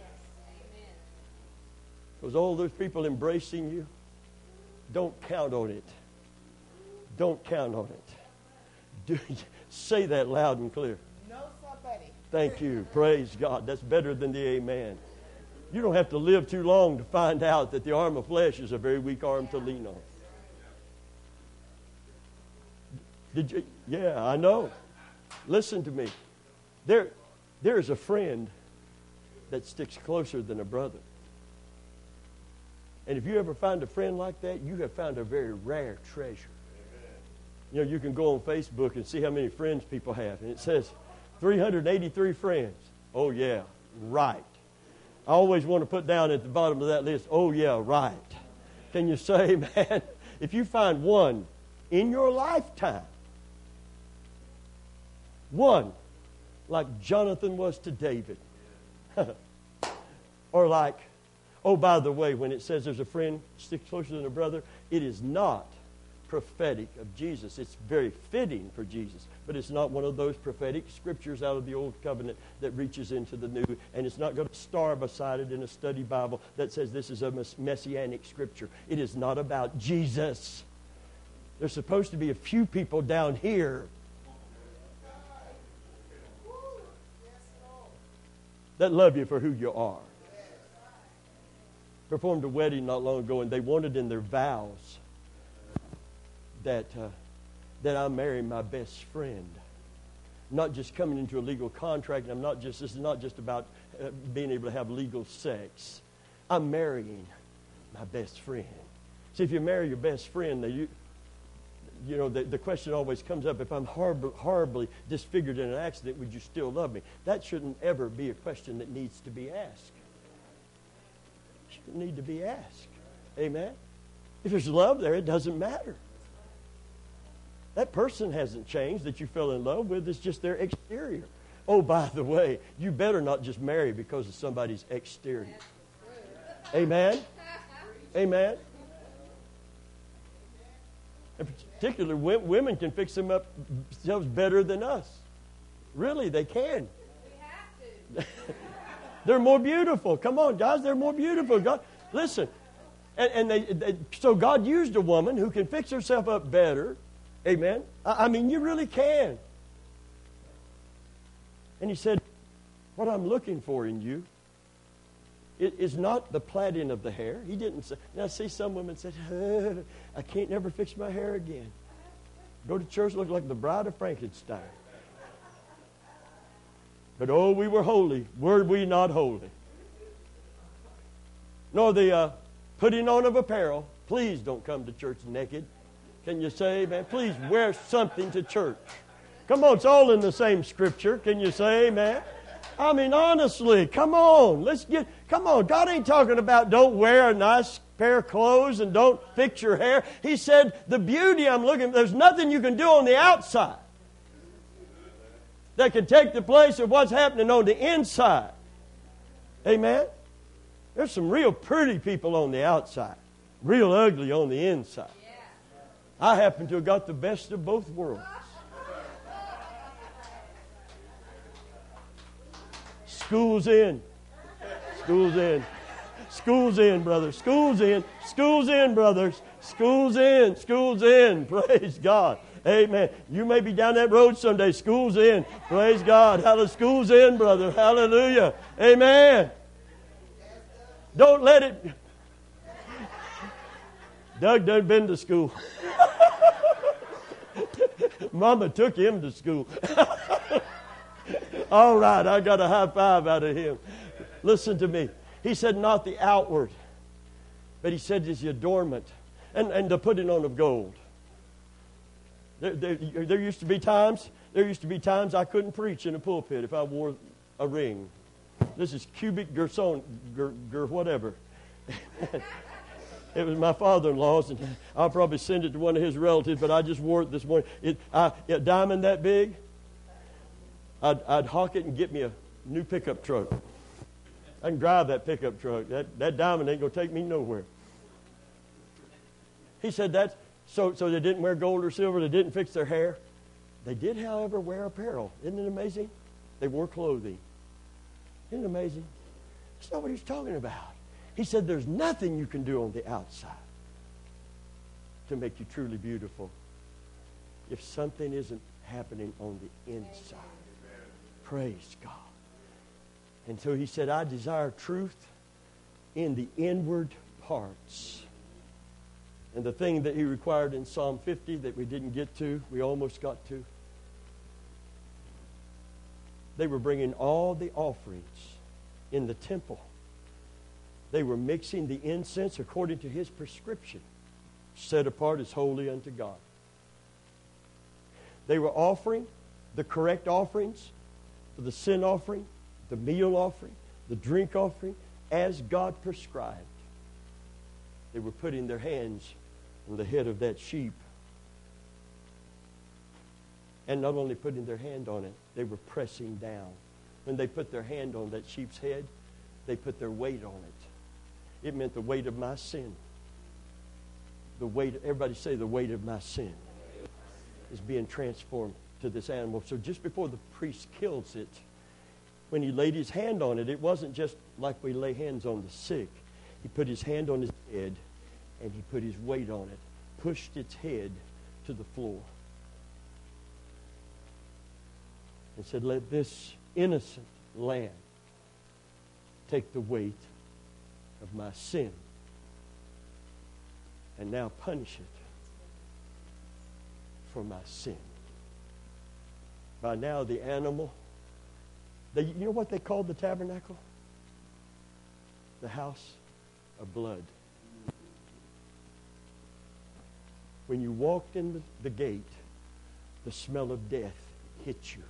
Because all those people embracing you, don't count on it. Don't count on it. Do, say that loud and clear. No, somebody. Thank you. Praise God. That's better than the amen. You don't have to live too long to find out that the arm of flesh is a very weak arm to lean on. Did you? Yeah, I know. Listen to me. There, there is a friend that sticks closer than a brother. And if you ever find a friend like that, you have found a very rare treasure. Amen. You know, you can go on Facebook and see how many friends people have. And it says three hundred eighty-three friends. Oh, yeah, right. I always want to put down at the bottom of that list, oh, yeah, right. Can you say, man, if you find one in your lifetime, one, like Jonathan was to David. Or like, oh, by the way, when it says there's a friend sticks closer than a brother, it is not prophetic of Jesus. It's very fitting for Jesus. But it's not one of those prophetic scriptures out of the Old Covenant that reaches into the New. And it's not going to star beside it in a study Bible that says this is a messianic scripture. It is not about Jesus. There's supposed to be a few people down here that love you for who you are. Performed a wedding not long ago, and they wanted in their vows that uh, that I marry my best friend. Not just coming into a legal contract, and I'm not just. This is not just about uh, being able to have legal sex. I'm marrying my best friend. See, if you marry your best friend, now you. You know, the, the question always comes up, if I'm horribly, horribly disfigured in an accident, would you still love me? That shouldn't ever be a question that needs to be asked. It shouldn't need to be asked. Amen? If there's love there, it doesn't matter. That person hasn't changed that you fell in love with. It's just their exterior. Oh, by the way, you better not just marry because of somebody's exterior. Amen? Amen? In particular, women can fix them up themselves better than us. Really, they can. We have to. They're more beautiful. Come on, guys, they're more beautiful. God, listen, and, and they, they, so God used a woman who can fix herself up better. Amen. I, I mean, you really can. And He said, "What I'm looking for in you it is not the plaiting of the hair." He didn't say. Now, see, some women said, uh, "I can't never fix my hair again. Go to church, look like the bride of Frankenstein." But oh, we were holy. Were we not holy? Nor the uh, putting on of apparel. Please don't come to church naked. Can you say amen? Please wear something to church. Come on, it's all in the same scripture. Can you say amen? I mean, honestly, come on. Let's get, come on. God ain't talking about don't wear a nice pair of clothes and don't fix your hair. He said, the beauty I'm looking for, there's nothing you can do on the outside that can take the place of what's happening on the inside. Amen? There's some real pretty people on the outside, real ugly on the inside. I happen to have got the best of both worlds. School's in. School's in. School's in, brother. School's in. School's in, brothers. School's in. School's in. Praise God. Amen. You may be down that road someday. School's in. Praise God. Hallelujah. School's in, brother. Hallelujah. Amen. Don't let it. Doug done been to school. Mama took him to school. All right, I got a high five out of him. Listen to me. He said, not the outward, but he said it's the adornment, and, and to put it on of gold. There, there, there used to be times, there used to be times I couldn't preach in a pulpit if I wore a ring. This is cubic Gerson, ger, ger whatever. It was my father-in-law's, and I'll probably send it to one of his relatives, but I just wore it this morning. It, I, a diamond that big, I'd, I'd hawk it and get me a new pickup truck. I can drive that pickup truck. That, that diamond ain't going to take me nowhere. He said that, so, so they didn't wear gold or silver, they didn't fix their hair. They did, however, wear apparel. Isn't it amazing? They wore clothing. Isn't it amazing? That's not what he's talking about. He said there's nothing you can do on the outside to make you truly beautiful if something isn't happening on the inside. Praise God. And so he said, I desire truth in the inward parts. And the thing that he required in Psalm fifty that we didn't get to, we almost got to. They were bringing all the offerings in the temple. They were mixing the incense according to his prescription, set apart as holy unto God. They were offering the correct offerings for the sin offering, the meal offering, the drink offering, as God prescribed. They were putting their hands on the head of that sheep. And not only putting their hand on it, they were pressing down. When they put their hand on that sheep's head, they put their weight on it. It meant the weight of my sin. The weight, everybody say the weight of my sin is being transformed to this animal. So just before the priest kills it, when he laid his hand on it, it wasn't just like we lay hands on the sick. He put his hand on his head and he put his weight on it, pushed its head to the floor, and said, let this innocent lamb take the weight of my sin and now punish it for my sin. By now the animal, they, you know what they called the tabernacle? The house of blood. When you walked in the, the gate, the smell of death hit you.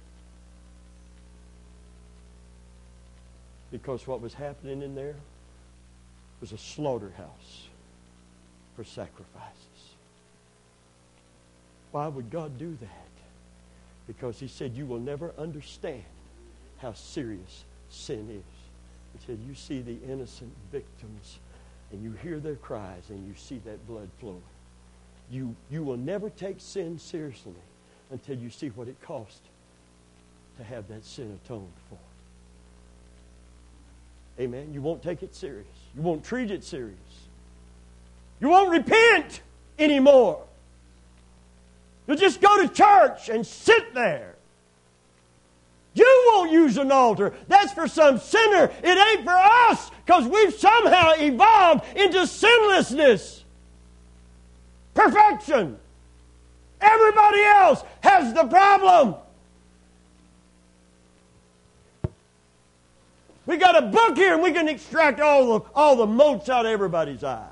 Because what was happening in there was a slaughterhouse for sacrifices. Why would God do that? Because he said, you will never understand how serious sin is. He said, you see the innocent victims and you hear their cries and you see that blood flowing. You, you will never take sin seriously until you see what it cost to have that sin atoned for. Amen. You won't take it serious. You won't treat it serious. You won't repent anymore. You'll just go to church and sit there. You won't use an altar. That's for some sinner. It ain't for us because we've somehow evolved into sinlessness. Perfection. Everybody else has the problem. We got a book here and we can extract all the, all the motes out of everybody's eye.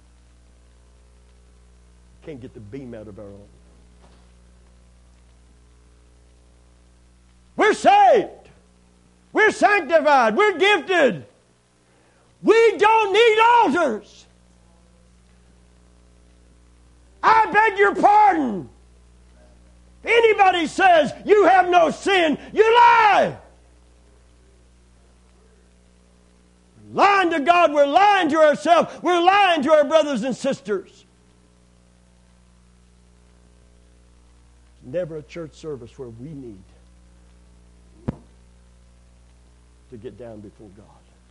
Can't get the beam out of our own. We're saved. We're sanctified. We're gifted. We don't need altars. I beg your pardon. If anybody says you have no sin, you lie. Lying to God, we're lying to ourselves, we're lying to our brothers and sisters. Never a church service where we need to get down before God.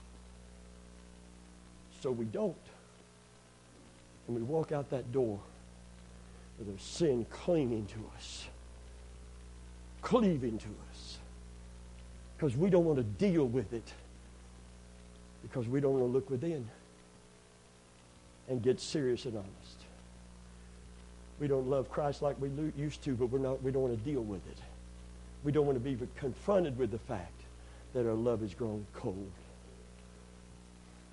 So we don't. And we walk out that door with our sin clinging to us, cleaving to us, because we don't want to deal with it. Because we don't want to look within and get serious and honest. We don't love Christ like we used to, but we're not, we don't want to deal with it. We don't want to be confronted with the fact that our love has grown cold.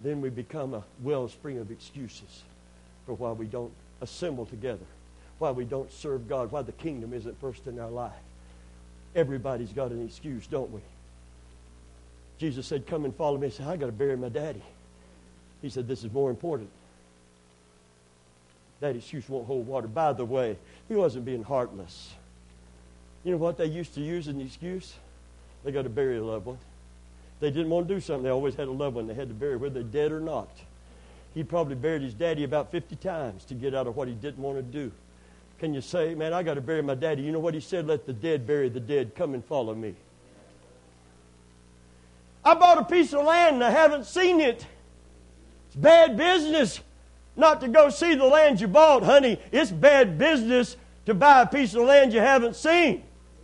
then we become a wellspring of excuses for why we don't assemble together, why we don't serve God, why the kingdom isn't first in our life. Everybody's got an excuse, don't we? Jesus said, come and follow me. He said, I got to bury my daddy. He said, this is more important. That excuse won't hold water. By the way, he wasn't being heartless. You know what they used to use as an excuse? They got to bury a loved one. They didn't want to do something. They always had a loved one they had to bury, whether they're dead or not. He probably buried his daddy about fifty times to get out of what he didn't want to do. Can you say, man, I got to bury my daddy? You know what he said? Let the dead bury the dead. Come and follow me. I bought a piece of land and I haven't seen it. It's bad business not to go see the land you bought, honey. It's bad business to buy a piece of land you haven't seen.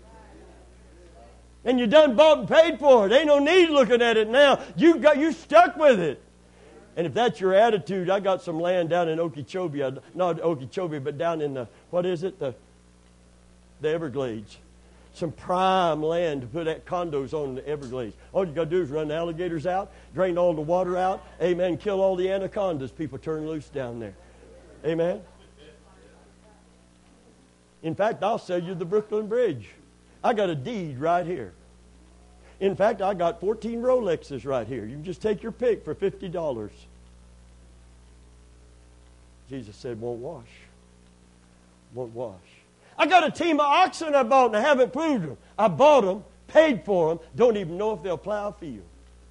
And you done bought and paid for it. Ain't no need looking at it now. You got you stuck with it. And if that's your attitude, I got some land down in Okeechobee, not Okeechobee, but down in the, what is it, the, the Everglades. Some prime land to put that condos on in the Everglades. All you got to do is run the alligators out, drain all the water out, amen, kill all the anacondas people turn loose down there. Amen. In fact, I'll sell you the Brooklyn Bridge. I got a deed right here. In fact, I got fourteen Rolexes right here. You can just take your pick for fifty dollars. Jesus said, won't wash. Won't wash. I got a team of oxen I bought and I haven't proved them. I bought them, paid for them, don't even know if they'll plow a field.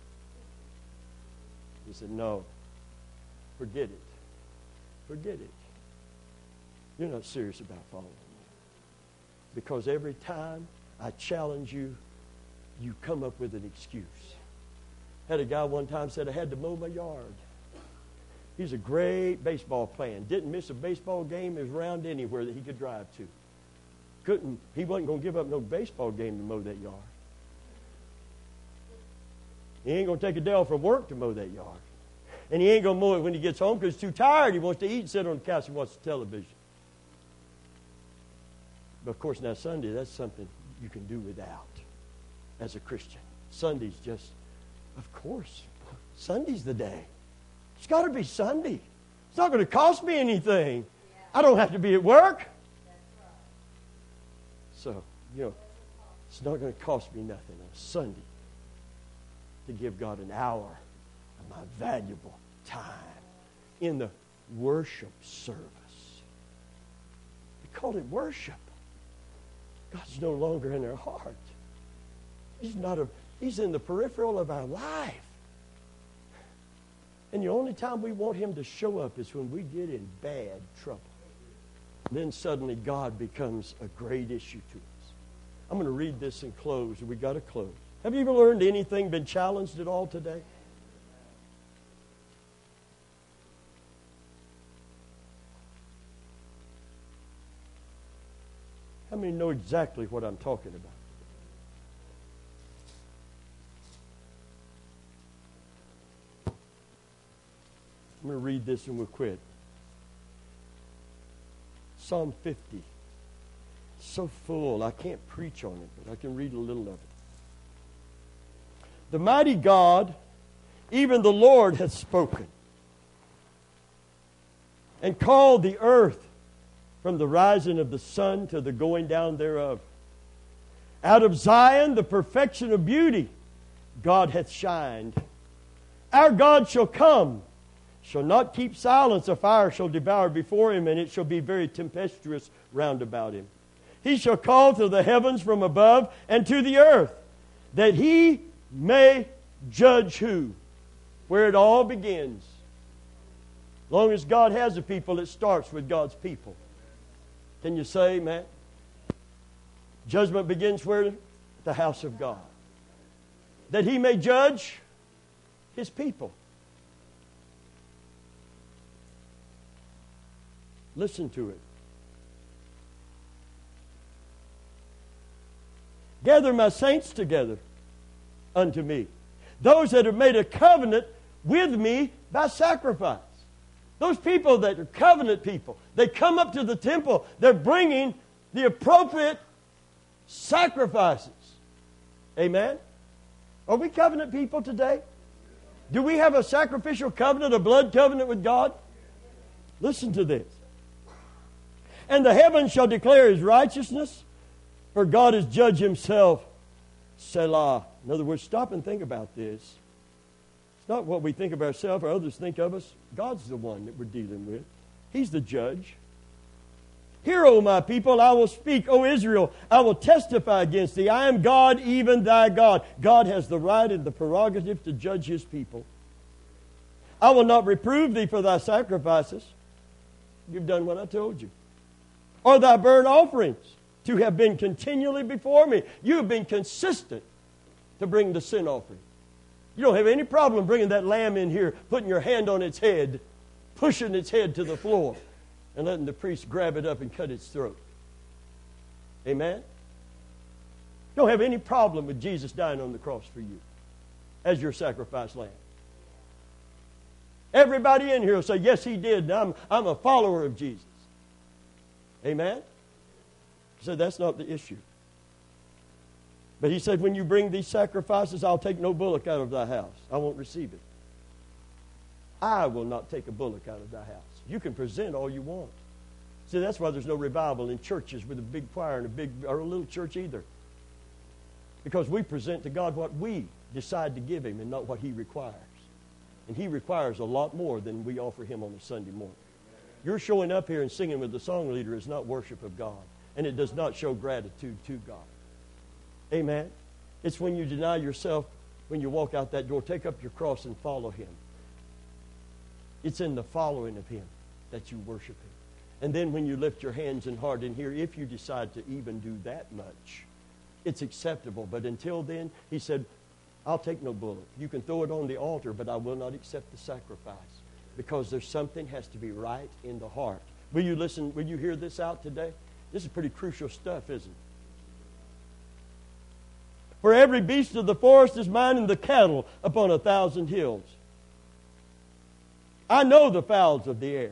He said, no, forget it. Forget it. You're not serious about following me. Because every time I challenge you, you come up with an excuse. Had a guy one time said, I had to mow my yard. He's a great baseball player. Didn't miss a baseball game. He was around anywhere that he could drive to. Couldn't, he wasn't going to give up no baseball game to mow that yard. He ain't going to take a day off from work to mow that yard. And he ain't going to mow it when he gets home because he's too tired. He wants to eat, sit on the couch and watch the television. But of course now Sunday, that's something you can do without as a Christian. Sunday's just, of course, Sunday's the day. It's got to be Sunday. It's not going to cost me anything. I don't have to be at work. So, you know, it's not going to cost me nothing on Sunday to give God an hour of my valuable time in the worship service. We call it worship. God's no longer in our heart. He's not a, He's in the peripheral of our life. And the only time we want Him to show up is when we get in bad trouble. Then suddenly God becomes a great issue to us. I'm going to read this and close. We got to close. Have you ever learned anything, been challenged at all today? How many know exactly what I'm talking about? I'm going to read this and we'll quit. Psalm fifty. So full, I can't preach on it, but I can read a little of it. The mighty God, even the Lord, hath spoken, and called the earth from the rising of the sun to the going down thereof. Out of Zion, the perfection of beauty, God hath shined. Our God shall come, shall not keep silence. A fire shall devour before him, and it shall be very tempestuous round about him. He shall call to the heavens from above and to the earth, that he may judge who? Where it all begins. As long as God has a people, it starts with God's people. Can you say amen? Judgment begins where? The house of God. That he may judge his people. Listen to it. Gather my saints together unto me. Those that have made a covenant with me by sacrifice. Those people that are covenant people, they come up to the temple, they're bringing the appropriate sacrifices. Amen? Are we covenant people today? Do we have a sacrificial covenant, a blood covenant with God? Listen to this. And the heavens shall declare His righteousness, for God is judge Himself. Selah. In other words, stop and think about this. It's not what we think of ourselves or others think of us. God's the one that we're dealing with. He's the judge. Hear, O my people, I will speak. O Israel, I will testify against thee. I am God, even thy God. God has the right and the prerogative to judge His people. I will not reprove thee for thy sacrifices. You've done what I told you. Or thy burnt offerings, to have been continually before me. You have been consistent to bring the sin offering. You don't have any problem bringing that lamb in here, putting your hand on its head, pushing its head to the floor, and letting the priest grab it up and cut its throat. Amen? You don't have any problem with Jesus dying on the cross for you as your sacrifice lamb. Everybody in here will say, yes, He did, and I'm, I'm a follower of Jesus. Amen? He said, that's not the issue. But He said, when you bring these sacrifices, I'll take no bullock out of thy house. I won't receive it. I will not take a bullock out of thy house. You can present all you want. See, that's why there's no revival in churches with a big choir and a big or a little church either. Because we present to God what we decide to give Him and not what He requires. And He requires a lot more than we offer Him on a Sunday morning. Your showing up here and singing with the song leader is not worship of God. And it does not show gratitude to God. Amen? It's when you deny yourself, when you walk out that door, take up your cross and follow Him. It's in the following of Him that you worship Him. And then when you lift your hands and heart in here, if you decide to even do that much, it's acceptable. But until then, He said, I'll take no bullock. You can throw it on the altar, but I will not accept the sacrifice. Because there's something has to be right in the heart. Will you listen? Will you hear this out today? This is pretty crucial stuff, isn't it? For every beast of the forest is mine, and the cattle upon a thousand hills. I know the fowls of the air,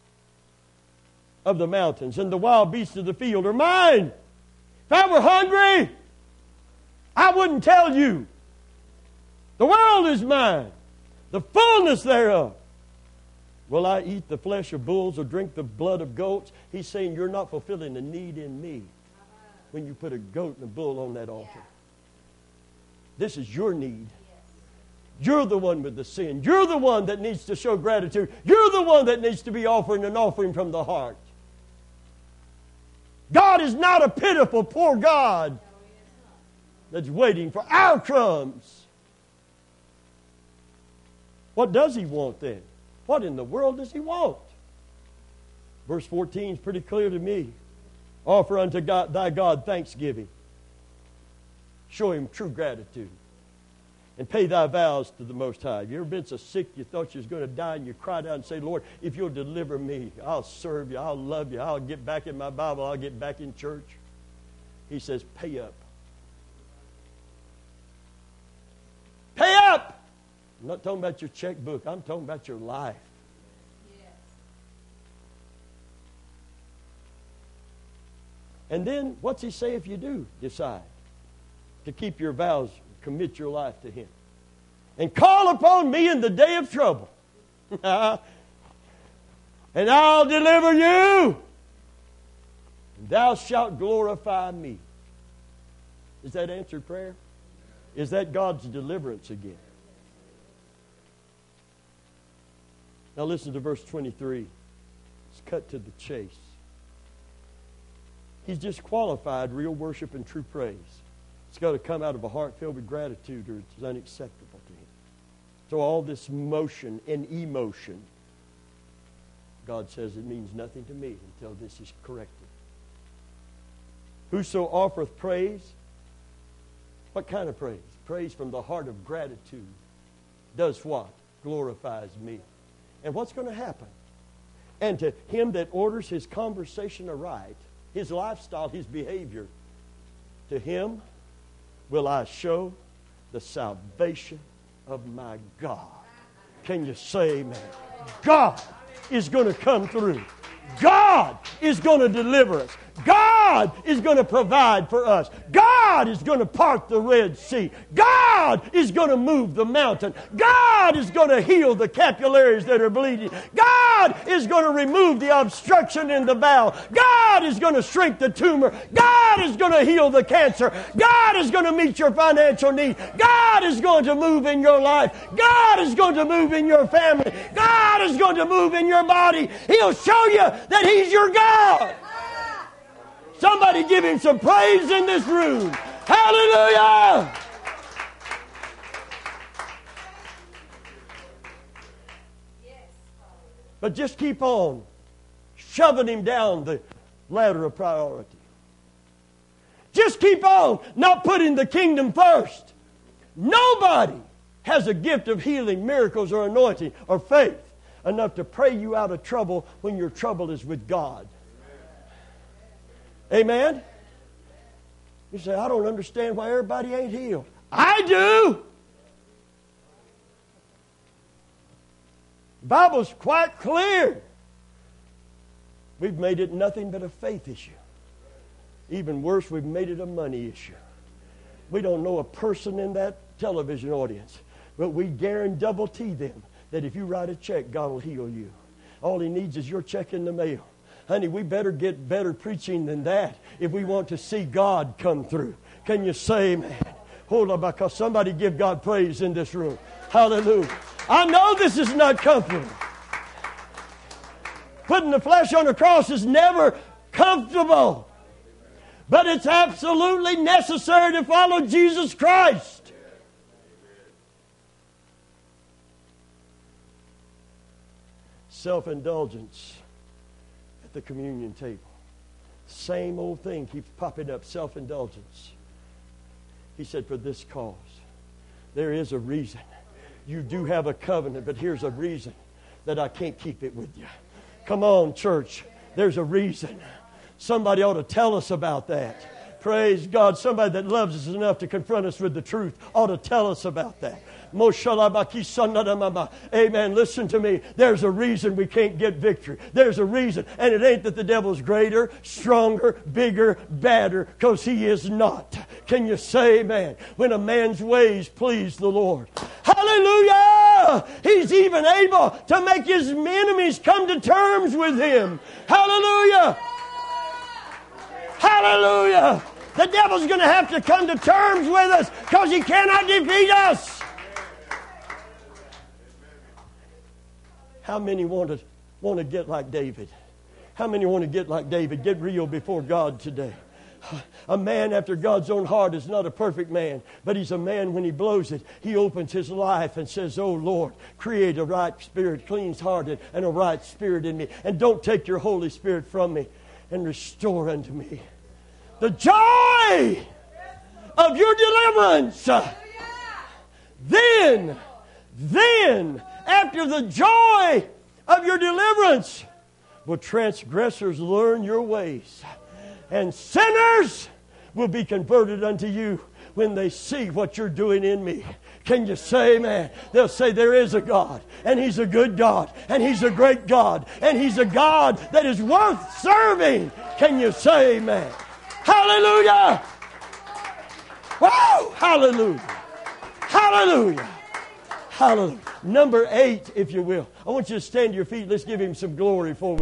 of the mountains, and the wild beasts of the field are mine. If I were hungry, I wouldn't tell you. The world is mine, the fullness thereof. Will I eat the flesh of bulls or drink the blood of goats? He's saying you're not fulfilling the need in me when you put a goat and a bull on that altar. This is your need. You're the one with the sin. You're the one that needs to show gratitude. You're the one that needs to be offering an offering from the heart. God is not a pitiful, poor God that's waiting for our crumbs. What does He want then? What in the world does He want? Verse fourteen is pretty clear to me. Offer unto God, thy God thanksgiving. Show Him true gratitude. And pay thy vows to the Most High. Have you ever been so sick you thought you was going to die and you cried out and say, Lord, if you'll deliver me, I'll serve you, I'll love you, I'll get back in my Bible, I'll get back in church. He says, pay up. Pay up! I'm not talking about your checkbook. I'm talking about your life. Yes. And then, what's He say if you do decide to keep your vows, commit your life to Him? And call upon me in the day of trouble. And I'll deliver you. And thou shalt glorify me. Is that answered prayer? Is that God's deliverance again? Now listen to verse twenty-three. Let's cut to the chase. He's just qualified real worship and true praise. It's got to come out of a heart filled with gratitude or it's unacceptable to Him. So all this motion and emotion, God says it means nothing to me until this is corrected. Whoso offereth praise, what kind of praise? Praise from the heart of gratitude. Does what? Glorifies me. And what's going to happen? And to him that orders his conversation aright, his lifestyle, his behavior, to him will I show the salvation of my God. Can you say amen? God is going to come through. God is going to deliver us. God is going to provide for us. God is going to part the Red Sea. God is going to move the mountain. God is going to heal the capillaries that are bleeding. God is going to remove the obstruction in the bowel. God is going to shrink the tumor. God is going to heal the cancer. God is going to meet your financial need. God is going to move in your life. God is going to move in your family. God is going to move in your body. He'll show you that He's your God. Somebody give Him some praise in this room. Hallelujah! But just keep on shoving Him down the ladder of priority. Just keep on not putting the kingdom first. Nobody has a gift of healing, miracles, or anointing, or faith enough to pray you out of trouble when your trouble is with God. Amen? You say, I don't understand why everybody ain't healed. I do! The Bible's quite clear. We've made it nothing but a faith issue. Even worse, we've made it a money issue. We don't know a person in that television audience, but we guarantee them that if you write a check, God will heal you. All He needs is your check in the mail. Honey, we better get better preaching than that if we want to see God come through. Can you say amen? Hold on, because somebody give God praise in this room. Hallelujah. I know this is not comfortable. Putting the flesh on the cross is never comfortable. But it's absolutely necessary to follow Jesus Christ. Self-indulgence at the communion table. Same old thing keeps popping up, self-indulgence. He said, for this cause. There is a reason. You do have a covenant, but here's a reason that I can't keep it with you. Come on, church. There's a reason. Somebody ought to tell us about that. Praise God. Somebody that loves us enough to confront us with the truth ought to tell us about that. Amen. Listen to me. There's a reason we can't get victory. There's a reason. And it ain't that the devil's greater, stronger, bigger, badder, because he is not. Can you say amen? When a man's ways please the Lord. Hallelujah! He's even able to make his enemies come to terms with him. Hallelujah! Hallelujah! The devil's going to have to come to terms with us because he cannot defeat us. How many want to want to get like David? How many want to get like David? Get real before God today. A man after God's own heart is not a perfect man, but he's a man when he blows it. He opens his life and says, oh Lord, create a right spirit, clean-hearted, and a right spirit in me. And don't take your Holy Spirit from me, and restore unto me the joy of your deliverance. Then, then, after the joy of your deliverance, will transgressors learn your ways, and sinners will be converted unto you when they see what you're doing in me. Can you say amen? They'll say there is a God, and He's a good God, and He's a great God, and He's a God that is worth serving. Can you say amen? Hallelujah! Wow! Hallelujah! Hallelujah! Hallelujah! Number eight, if you will. I want you to stand to your feet. Let's give Him some glory for we